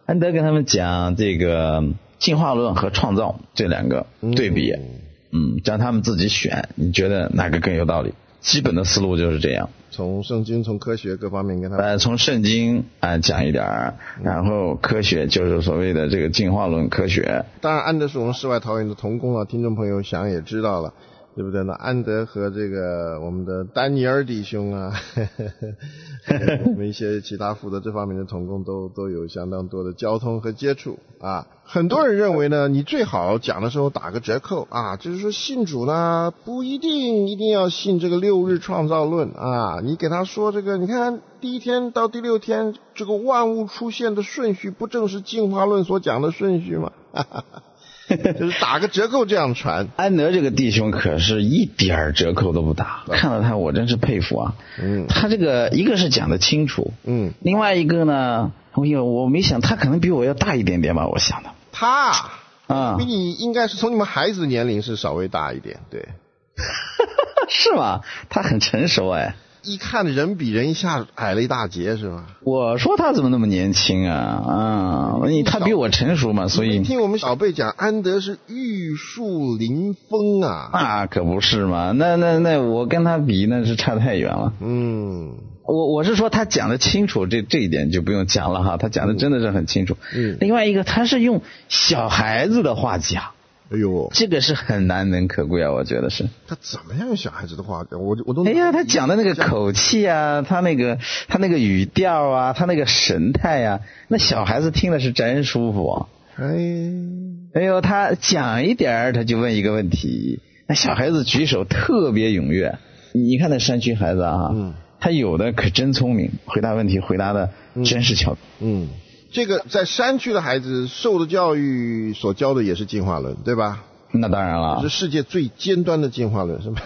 安德跟他们讲这个进化论和创造这两个对比，让他们自己选，你觉得哪个更有道理？基本的思路就是这样， 从圣经从科学各方面跟他们从圣经讲一点，然后科学就是所谓的这个进化论科学。 当然安德是我们世外桃源的同工了，听众朋友想也知道了，对不对呢？安德和这个我们的丹尼尔弟兄啊，我们一些其他负责这方面的同工都有相当多的交通和接触啊。很多人认为呢，你最好讲的时候打个折扣啊，就是说信主呢不一定要信这个6日创造论啊，你给他说这个，你看第1天到第6天这个万物出现的顺序，不正是进化论所讲的顺序吗？就是打个折扣这样传。 安德这个弟兄可是一点折扣都不打，看到他我真是佩服啊。他这个一个是讲得清楚，另外一个呢，我没想他可能比我要大一点点吧，我想的。 他比你应该是从你们孩子年龄是稍微大一点，对。 是吗？他很成熟哎。 一看人比人一下矮了一大截是吧？ 我说他怎么那么年轻啊？他比我成熟嘛，所以听我们小辈讲，安德是玉树临风啊。 那可不是嘛，那我跟他比那是差太远了。我是说他讲得清楚，这一点就不用讲了哈，他讲的真的是很清楚。另外一个他是用小孩子的话讲。 哎呦， 这个是很难能可贵啊，我觉得是。 他怎么样用小孩子的话讲？我都哎呀，他讲的那个口气啊，他那个语调啊，他那个神态啊，那小孩子听的是真舒服。哎呦，他讲一点他就问一个问题，那小孩子举手特别踊跃。你看那山区孩子啊，他有的可真聪明，回答问题回答的真是巧。 这个在山区的孩子受的教育所教的也是进化论，对吧？ 那当然了， 是世界最尖端的进化论，是吧？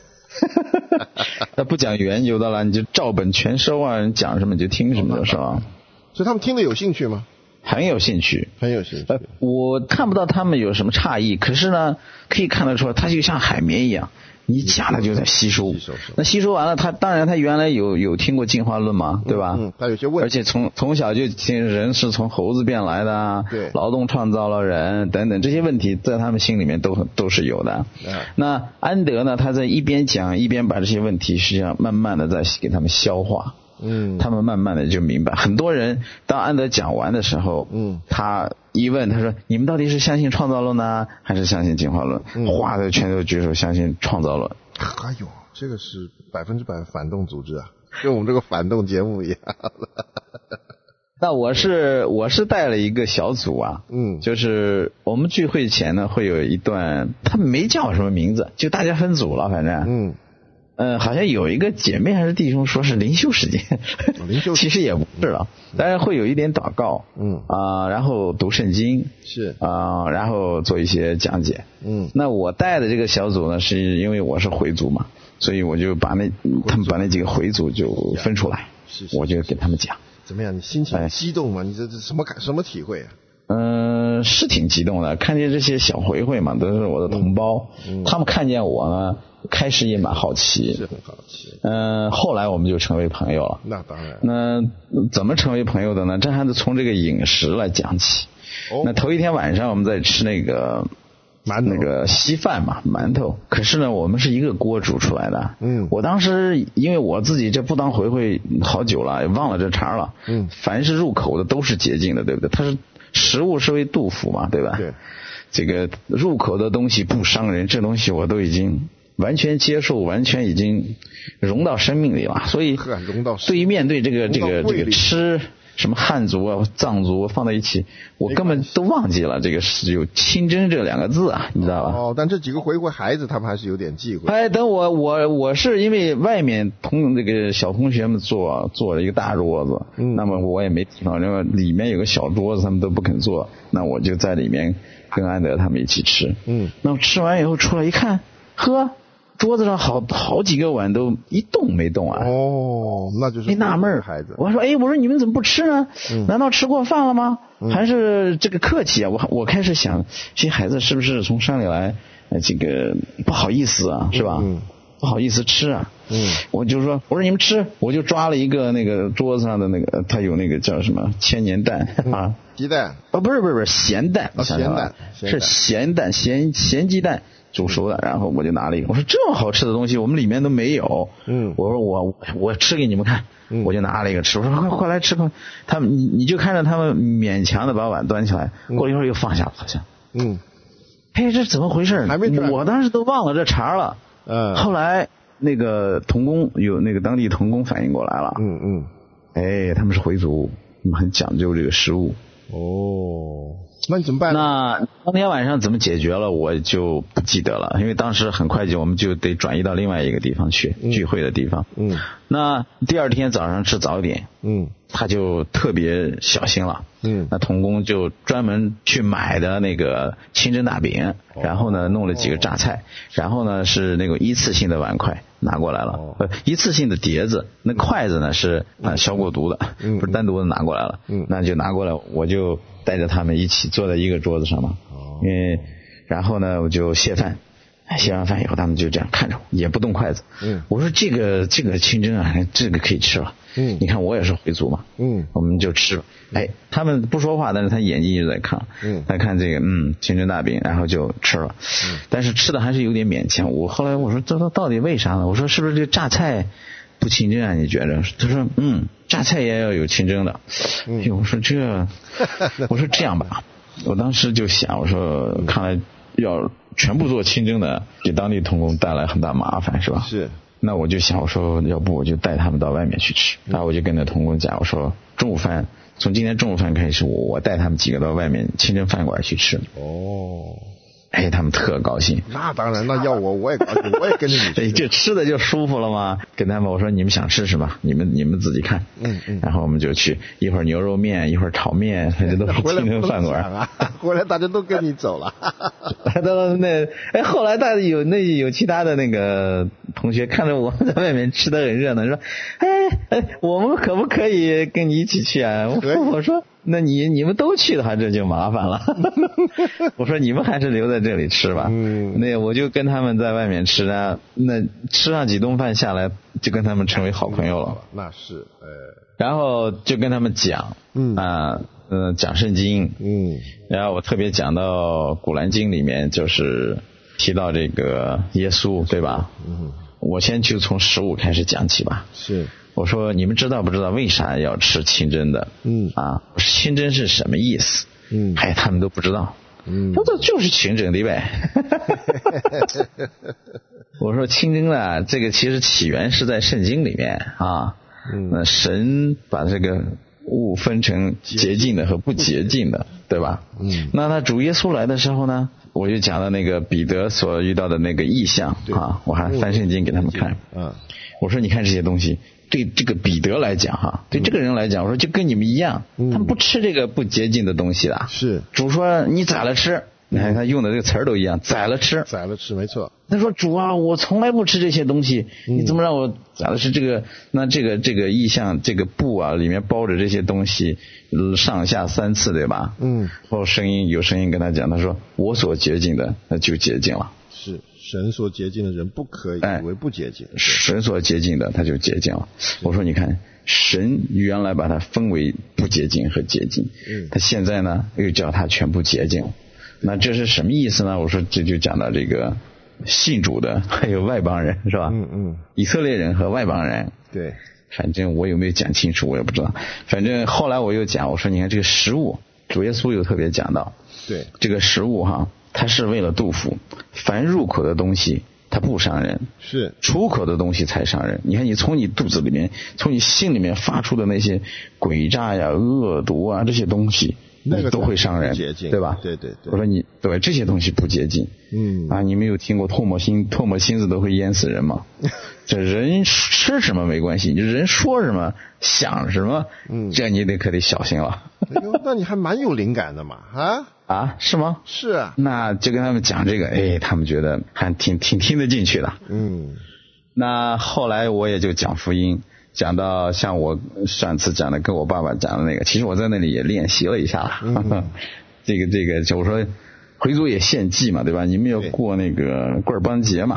那不讲缘由的了，你就照本全收啊，人讲什么你就听什么，是吧？ 所以他们听得有兴趣吗？ 很有兴趣， 很有兴趣。 我看不到他们有什么差异，可是呢，可以看得出，他就像海绵一样，你讲的就在吸收。那吸收完了，他当然他原来有听过进化论嘛，对吧？ 他有些问题， 而且从小就听人是从猴子变来的， 对， 劳动创造了人等等这些问题，在他们心里面都是有的。那安德呢，他在一边讲一边把这些问题实际上慢慢的在给他们消化。他们慢慢的就明白。很多人当安德讲完的时候，他一问，他说你们到底是相信创造论呢，还是相信进化论？哗的全都举手相信创造论。 哎呦，这个是100%反动组织啊，跟我们这个反动节目一样。 那我是带了一个小组啊，就是我们聚会前呢会有一段，他们没叫什么名字，就大家分组了，反正好像有一个姐妹还是弟兄说是灵修时间，其实也不是了，当然会有一点祷告，然后读圣经， 是然后做一些讲解，那我带的这个小组呢，是因为我是回组嘛，所以我就他们把那几个回组就分出来，我就给他们讲。 怎么样？你心情激动吗？你这什么体会啊？ 是挺激动的，看见这些小回回嘛，都是我的同胞，他们看见我呢，开始也蛮好奇， 是很好奇。 后来我们就成为朋友了。 那当然。 那怎么成为朋友的呢？这还得从这个饮食来讲起。那头一天晚上我们在吃那个稀饭嘛，馒头。可是呢，我们是一个锅煮出来的。我当时因为我自己这不当回回好久了，也忘了这茬了。凡是入口的都是洁净的，对不对？它是食物是为杜甫嘛，对吧？ 对。 这个入口的东西不伤人，这东西我都已经完全接受，完全已经融到生命里了。所以对于面对这个吃什么汉族啊、藏族放在一起，我根本都忘记了这个是有清真这2个字啊，你知道吧？ 但这几个回孩子他们还是有点忌讳。 等我是因为外面同这个小同学们做了一个大桌子，那么我也没地方，因为里面有个小桌子他们都不肯坐，那我就在里面跟安德他们一起吃。那么吃完以后出来一看，呵，桌子上好几个碗都一动没动啊！ 那就是纳闷孩子。 我说你们怎么不吃呢？难道吃过饭了吗？还是这个客气啊？我开始想，这些孩子是不是从山里来，这个不好意思啊，是吧？不好意思吃啊。 我就说你们吃，我就抓了一个那个桌子上的那个，它有那个叫什么千年蛋啊， 鸡蛋不是咸蛋， 咸蛋是咸蛋咸鸡蛋煮熟的，然后我就拿了一个，我说这么好吃的东西我们里面都没有，我说我吃给你们看，我就拿了一个吃，我说快来吃，他们你就看着他们勉强的把碗端起来，过了一会儿又放下了，好像这怎么回事？我当时都忘了这茬了。后来那个童工有那个当地童工反应过来了。他们是回族，他们很讲究这个食物。 那你怎么办呢？ 那当天晚上怎么解决了，我就不记得了，因为当时很快我们就得转移到另外一个地方去，聚会的地方。那第二天早上吃早点，他就特别小心了。那童工就专门去买的那个清蒸大饼，然后呢弄了几个榨菜，然后呢是那个一次性的碗筷拿过来了，一次性的碟子，那筷子呢是消过毒的，不是单独的拿过来了。那就拿过来，我就带着他们一起坐在一个桌子上嘛。然后呢我就谢饭。谢完饭以后，他们就这样看着我，也不动筷子。我说这个清蒸啊，这个可以吃了。你看我也是回族嘛。我们就吃。他们不说话，但是他眼睛一直在看。他看这个清蒸大饼，然后就吃了。但是吃的还是有点勉强。后来我说这到底为啥呢？我说是不是这榨菜不清蒸啊？你觉着？他说榨菜也要有清蒸的。我说我说这样吧，我当时就想，我说看来要全部做清蒸的，给当地童工带来很大麻烦，是吧？ 是。 那我就想，我说要不我就带他们到外面去吃。然后我就跟那童工讲，我说中午饭从今天中午饭开始，我带他们几个到外面清真饭馆去吃。他们特高兴。 那当然，那要我也高兴，我也跟着你去。 这吃的就舒服了吗？跟他们我说你们想吃什么，你们自己看。然后我们就去，一会儿牛肉面，一会儿炒面，这都是清真饭馆。 回来大家都跟你走了。 后来有其他的那个同学看着我在外面吃的很热闹，说我们可不可以跟你一起去啊？我说那你们都去的话，这就麻烦了。我说你们还是留在这里吃吧。那我就跟他们在外面吃啊，那吃上几顿饭下来，就跟他们成为好朋友了。 那是， 然后就跟他们讲，讲圣经，然后我特别讲到古兰经里面，就是提到这个耶稣，对吧？我先就从食物开始讲起吧。 是。 我说你们知道不知道为啥要吃清真的？清真是什么意思？他们都不知道。这就是清真的呗。我说清真啊，这个其实起源是在圣经里面啊。那神把这个物分成洁净的和不洁净的，对吧？那他主耶稣来的时候呢，我就讲了那个彼得所遇到的那个异象啊，我还翻圣经给他们看。我说你看这些东西，对这个彼得来讲对这个人来讲，我说就跟你们一样，他们不吃这个不洁净的东西的。 是。主说你宰了吃，你看他用的这个词儿都一样，宰了吃， 没错。 他说主啊，我从来不吃这些东西，你怎么让我宰了吃？这个意象，这个布啊里面包着这些东西，上下3次，对吧？后有声音跟他讲，他说我所洁净的那就洁净了。 是。神所洁净的人不可以为不洁净。 神所洁净的他就洁净了。我说你看，神原来把它分为不洁净和洁净，他现在呢又叫他全部洁净。那这是什么意思呢？我说这就讲到这个信主的还有外邦人，是吧？以色列人和外邦人。 对。 反正我有没有讲清楚我也不知道。反正后来我又讲，我说你看这个食物，主耶稣又特别讲到， 对这个食物它是为了肚腹，凡入口的东西它不伤人， 是出口的东西才伤人。你看你从你肚子里面，从你心里面发出的那些诡诈呀、恶毒啊这些东西，那个都会伤人，对吧？ 对。 我说你对这些东西不洁净。你们有听过唾沫星子都会淹死人吗？这人吃什么没关系，人说什么想什么，这你可得小心了。 那你还蛮有灵感的嘛， 是吗？ 是啊。 那就跟他们讲这个，他们觉得还挺听得进去的。那后来我也就讲福音，讲到像我上次讲的跟我爸爸讲的那个，其实我在那里也练习了一下了。这个就我说回族也献祭嘛，对吧？你们要过那个棍儿邦节嘛，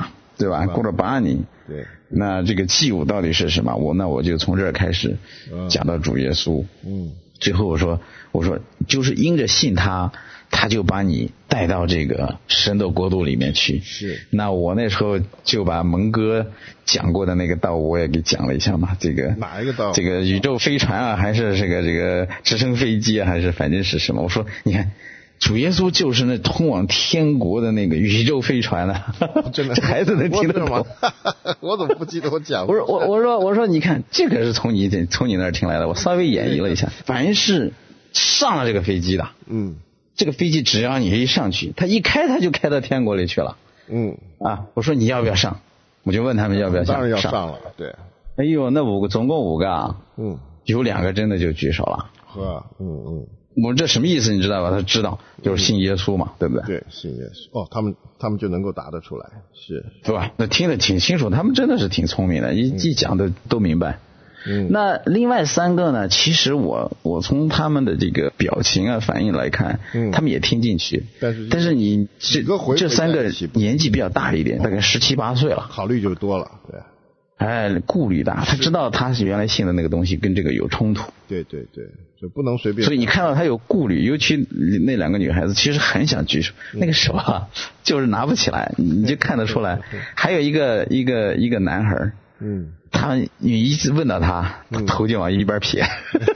对吧？过了8年， 对， 那这个祭物到底是什么？我就从这儿开始讲到主耶稣。最后我说就是因着信他就把你带到这个神的国度里面去。 是。 那我那时候就把蒙哥讲过的那个道我也给讲了一下嘛。这个哪一个道？这个宇宙飞船啊，还是这个直升飞机啊，还是反正是什么？我说你看。主耶稣就是那通往天国的那个宇宙飞船啊！ 真的， 这孩子能听得懂吗？ 我怎么不记得我讲过？ 我说你看，这个是从你那儿听来的，我稍微演绎了一下。凡是上了这个飞机的，这个飞机只要你一上去，它一开它就开到天国里去了。我说你要不要上？我就问他们要不要上。 当然要上了，对。 哎呦，那总共5个啊，有2个真的就举手了。 呵， 我这什么意思你知道吧？他知道就是信耶稣嘛，对不对？ 对，信耶稣。他们就能够答得出来，是， 对吧？那听得挺清楚，他们真的是挺聪明的，一讲的都明白。那另外3个呢？其实我从他们的这个表情啊、反应来看，他们也听进去。但是你这3个年纪比较大一点，大概17、18岁了， 考虑就多了，对。 顾虑大，他知道他原来信的那个东西跟这个有冲突。 对，就不能随便。 所以你看到他有顾虑，尤其那2个女孩子其实很想举手，那个手啊就是拿不起来，你就看得出来。还有一个男孩，你一直问到他头就往一边撇。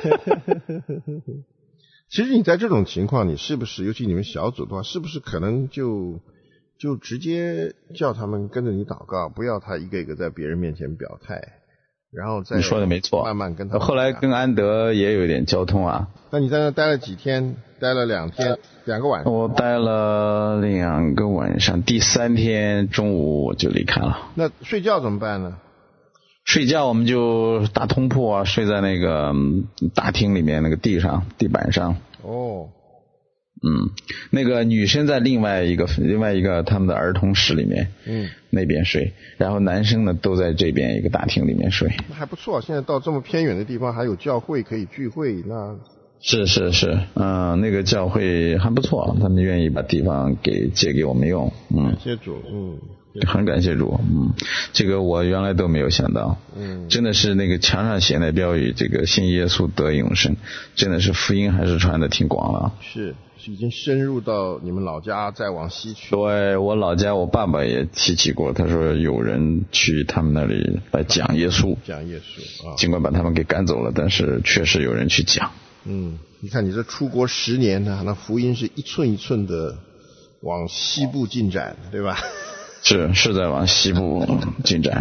其实你在这种情况，你是不是，尤其你们小组的话，是不是可能就直接叫他们跟着你祷告，不要他一个一个在别人面前表态，然后再你说的没错， 慢慢跟他。 后来跟安德也有点交通啊。 那你在那待了几天？待了2天，2个晚上。 我待了2个晚上，第3天中午我就离开了。 那睡觉怎么办呢？ 睡觉我们就大通铺啊，睡在那个大厅里面那个地板上。那个女生在另外一个他们的儿童室里面，那边睡，然后男生呢都在这边一个大厅里面睡。 那还不错，现在到这么偏远的地方还有教会可以聚会，那是，那个教会还不错，他们愿意把地方借给我们用。 感谢主， 很感谢主，这个我原来都没有想到，真的是那个墙上写那标语，这个信耶稣得永生，真的是福音还是传的挺广了。 是已经深入到你们老家，再往西去。 对，我老家我爸爸也提起过，他说有人去他们那里来讲耶稣啊，尽管把他们给赶走了，但是确实有人去讲。 你看你这出国10年呢，那福音是一寸一寸的往西部进展，对吧？ 是在往西部进展。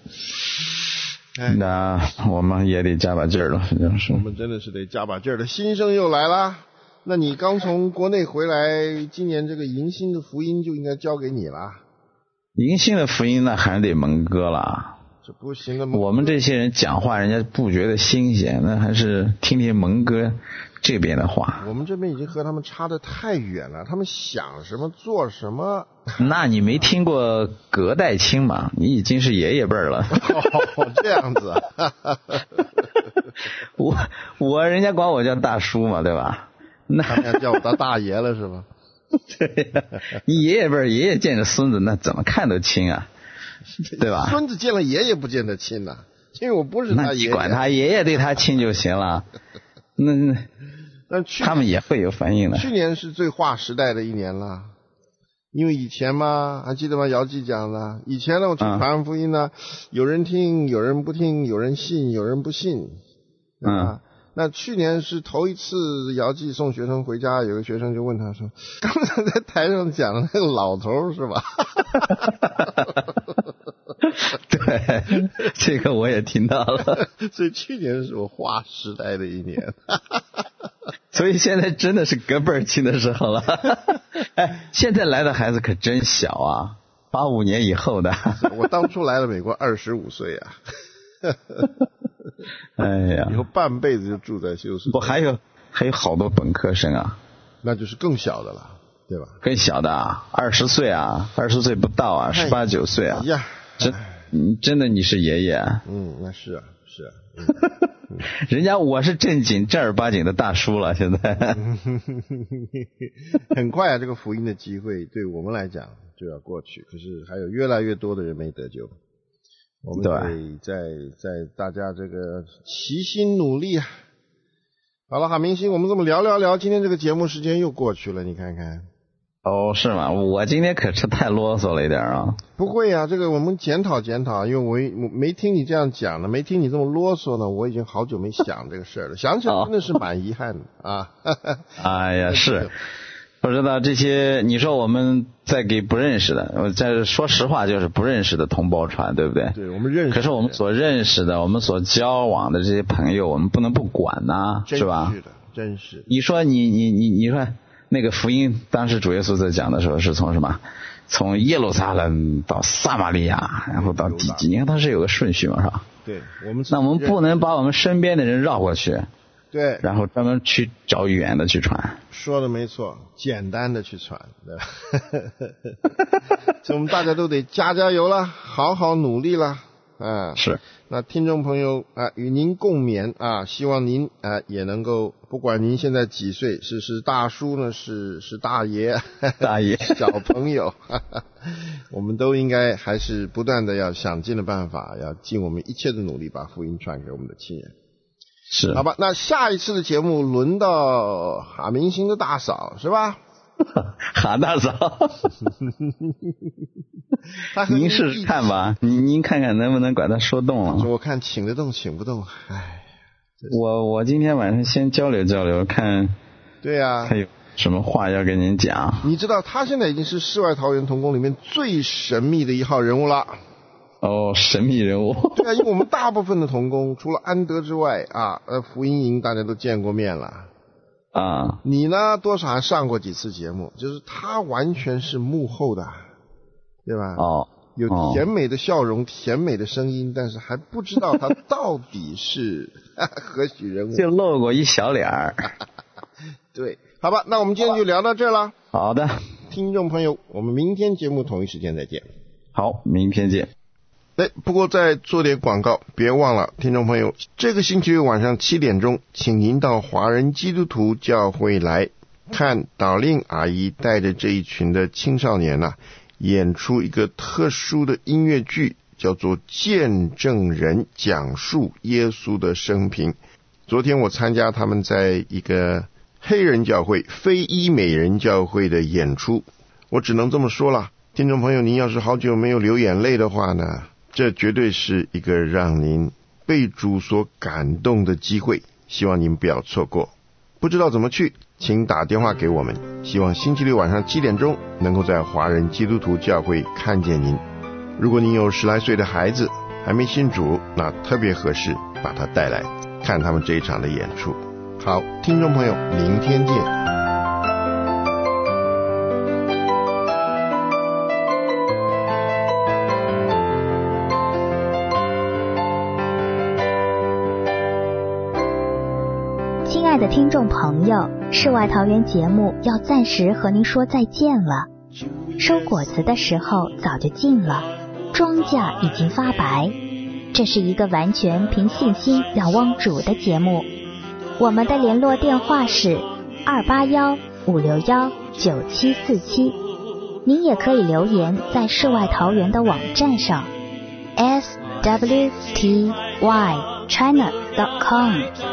那我们也得加把劲儿了，反正是。 我们真的是得加把劲儿了。新生又来了，那你刚从国内回来，今年这个迎新的福音就应该交给你了。 迎新的福音那还得蒙哥了。 这不行了。 我们这些人讲话，人家不觉得新鲜，那还是听听蒙哥这边的话。 我们这边已经和他们差得太远了，他们想什么做什么。 那你没听过隔代亲吗？你已经是爷爷辈儿了。 这样子。 我人家管我叫大叔嘛，对吧？那他们叫我大爷了是吧？ 对呀，你爷爷辈儿，爷爷见着孙子那怎么看都亲啊，对吧？ 孙子见了爷爷不见得亲呐，因为我不是他爷爷。 那你管他爷爷对他亲就行了。那他们也会有反应的。 去年是最划时代的一年了，因为以前嘛，还记得吗？姚记讲的，以前呢我去传福音呢，有人听，有人不听，有人信，有人不信。那去年是头一次姚记送学生回家，有个学生就问他说：“刚才在台上讲的那个老头是吧？” 对，这个我也听到了。 所以去年是我划时代的一年。 所以现在真的是隔辈儿亲的时候了。现在来的孩子可真小啊，85年以后的。 我当初来了美国25岁啊。 哎呀， 以后半辈子就住在休斯顿。 不还有好多本科生啊。 那就是更小的了，对吧？ 更小的啊，20岁啊，20岁不到啊，18、19岁啊。 呀， 真的你是爷爷啊？ 那是啊。 人家我是正儿八经的大叔了，现在。 很快啊，这个福音的机会对我们来讲就要过去，可是还有越来越多的人没得救。我们得在大家这个齐心努力啊！好了，哈明星，我们这么聊，今天这个节目时间又过去了，你看看。 哦，是吗？我今天可是太啰嗦了一点啊。 不会啊，这个我们检讨，因为我没听你这样讲呢，没听你这么啰嗦呢，我已经好久没想这个事儿了，想起来真的是蛮遗憾的啊。 哎呀，是。不知道这些，你说我们在给不认识的，我在说实话就是不认识的同胞传，对不对？ 对，我们认识。 可是我们所认识的，我们所交往的这些朋友，我们不能不管呐，是吧？ 是的，真是。 你说你说那个福音，当时主耶稣在讲的时候是从什么？从耶路撒冷到撒玛利亚，然后到地极，你看它是有个顺序嘛，是吧？ 对， 那我们不能把我们身边的人绕过去。 对， 然后专门去找远的去传。 说的没错，简单的去传，对吧？所以我们大家都得加油了，好好努力了啊！ 是。 那听众朋友啊，与您共勉啊，希望您也能够，不管您现在几岁，是大叔呢，是大爷，小朋友，我们都应该还是不断的要想尽的办法，要尽我们一切的努力，把福音传给我们的亲人。 是， 好吧，那下一次的节目轮到哈明星的大嫂是吧？ 哈大嫂，您试试看吧，您看看能不能把他说动了。 我看请得动请不动，哎， 我今天晚上先交流看。 对呀， 还有什么话要跟您讲？ 你知道他现在已经是世外桃源同工里面最神秘的一号人物了。 哦，神秘人物。 对啊，因为我们大部分的同工除了安德之外啊，福音营大家都见过面了啊。 你呢，多少还上过几次节目，就是他完全是幕后的，对吧？ 哦， 有甜美的笑容，甜美的声音，但是还不知道他到底是何许人物， 就露过一小脸儿。 对，好吧，那我们今天就聊到这了。 好的， 听众朋友，我们明天节目同一时间再见。 好，明天见。 不过再做点广告，别忘了，听众朋友，这个星期六晚上7点钟，请您到华人基督徒教会来看导令阿姨带着这一群的青少年演出一个特殊的音乐剧，叫做《见证人》，讲述耶稣的生平。昨天我参加他们在一个黑人教会、非裔美人教会的演出，我只能这么说了，听众朋友，您要是好久没有流眼泪的话呢，这绝对是一个让您被主所感动的机会，希望您不要错过。不知道怎么去，请打电话给我们，希望星期六晚上7点钟能够在华人基督徒教会看见您。如果您有10来岁的孩子还没信主，那特别合适把他带来看他们这一场的演出。好，听众朋友，明天见。 亲爱的听众朋友，世外桃源节目要暂时和您说再见了。收果子的时候早就近了，庄稼已经发白。这是一个完全凭信心仰望主的节目。我们的联络电话是281-561-9747。您也可以留言在世外桃源的网站上 swtychina.com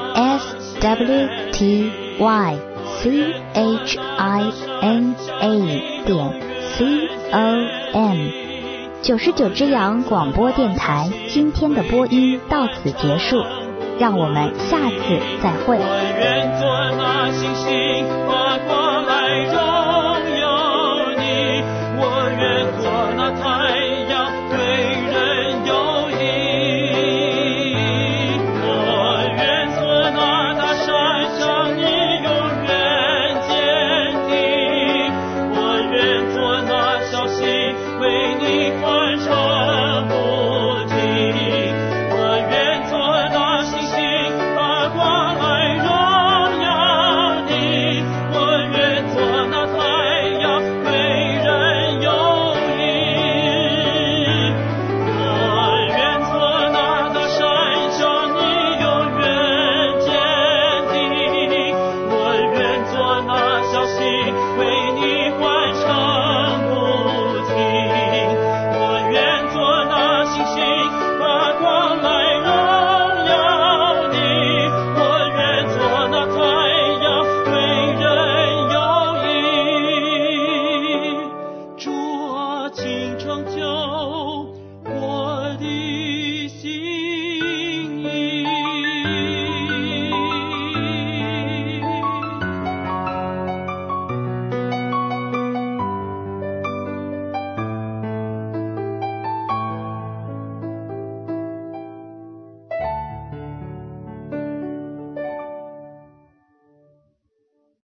swtychina.com。 99只羊广播电台今天的播音到此结束，让我们下次再会。 我愿做那星星。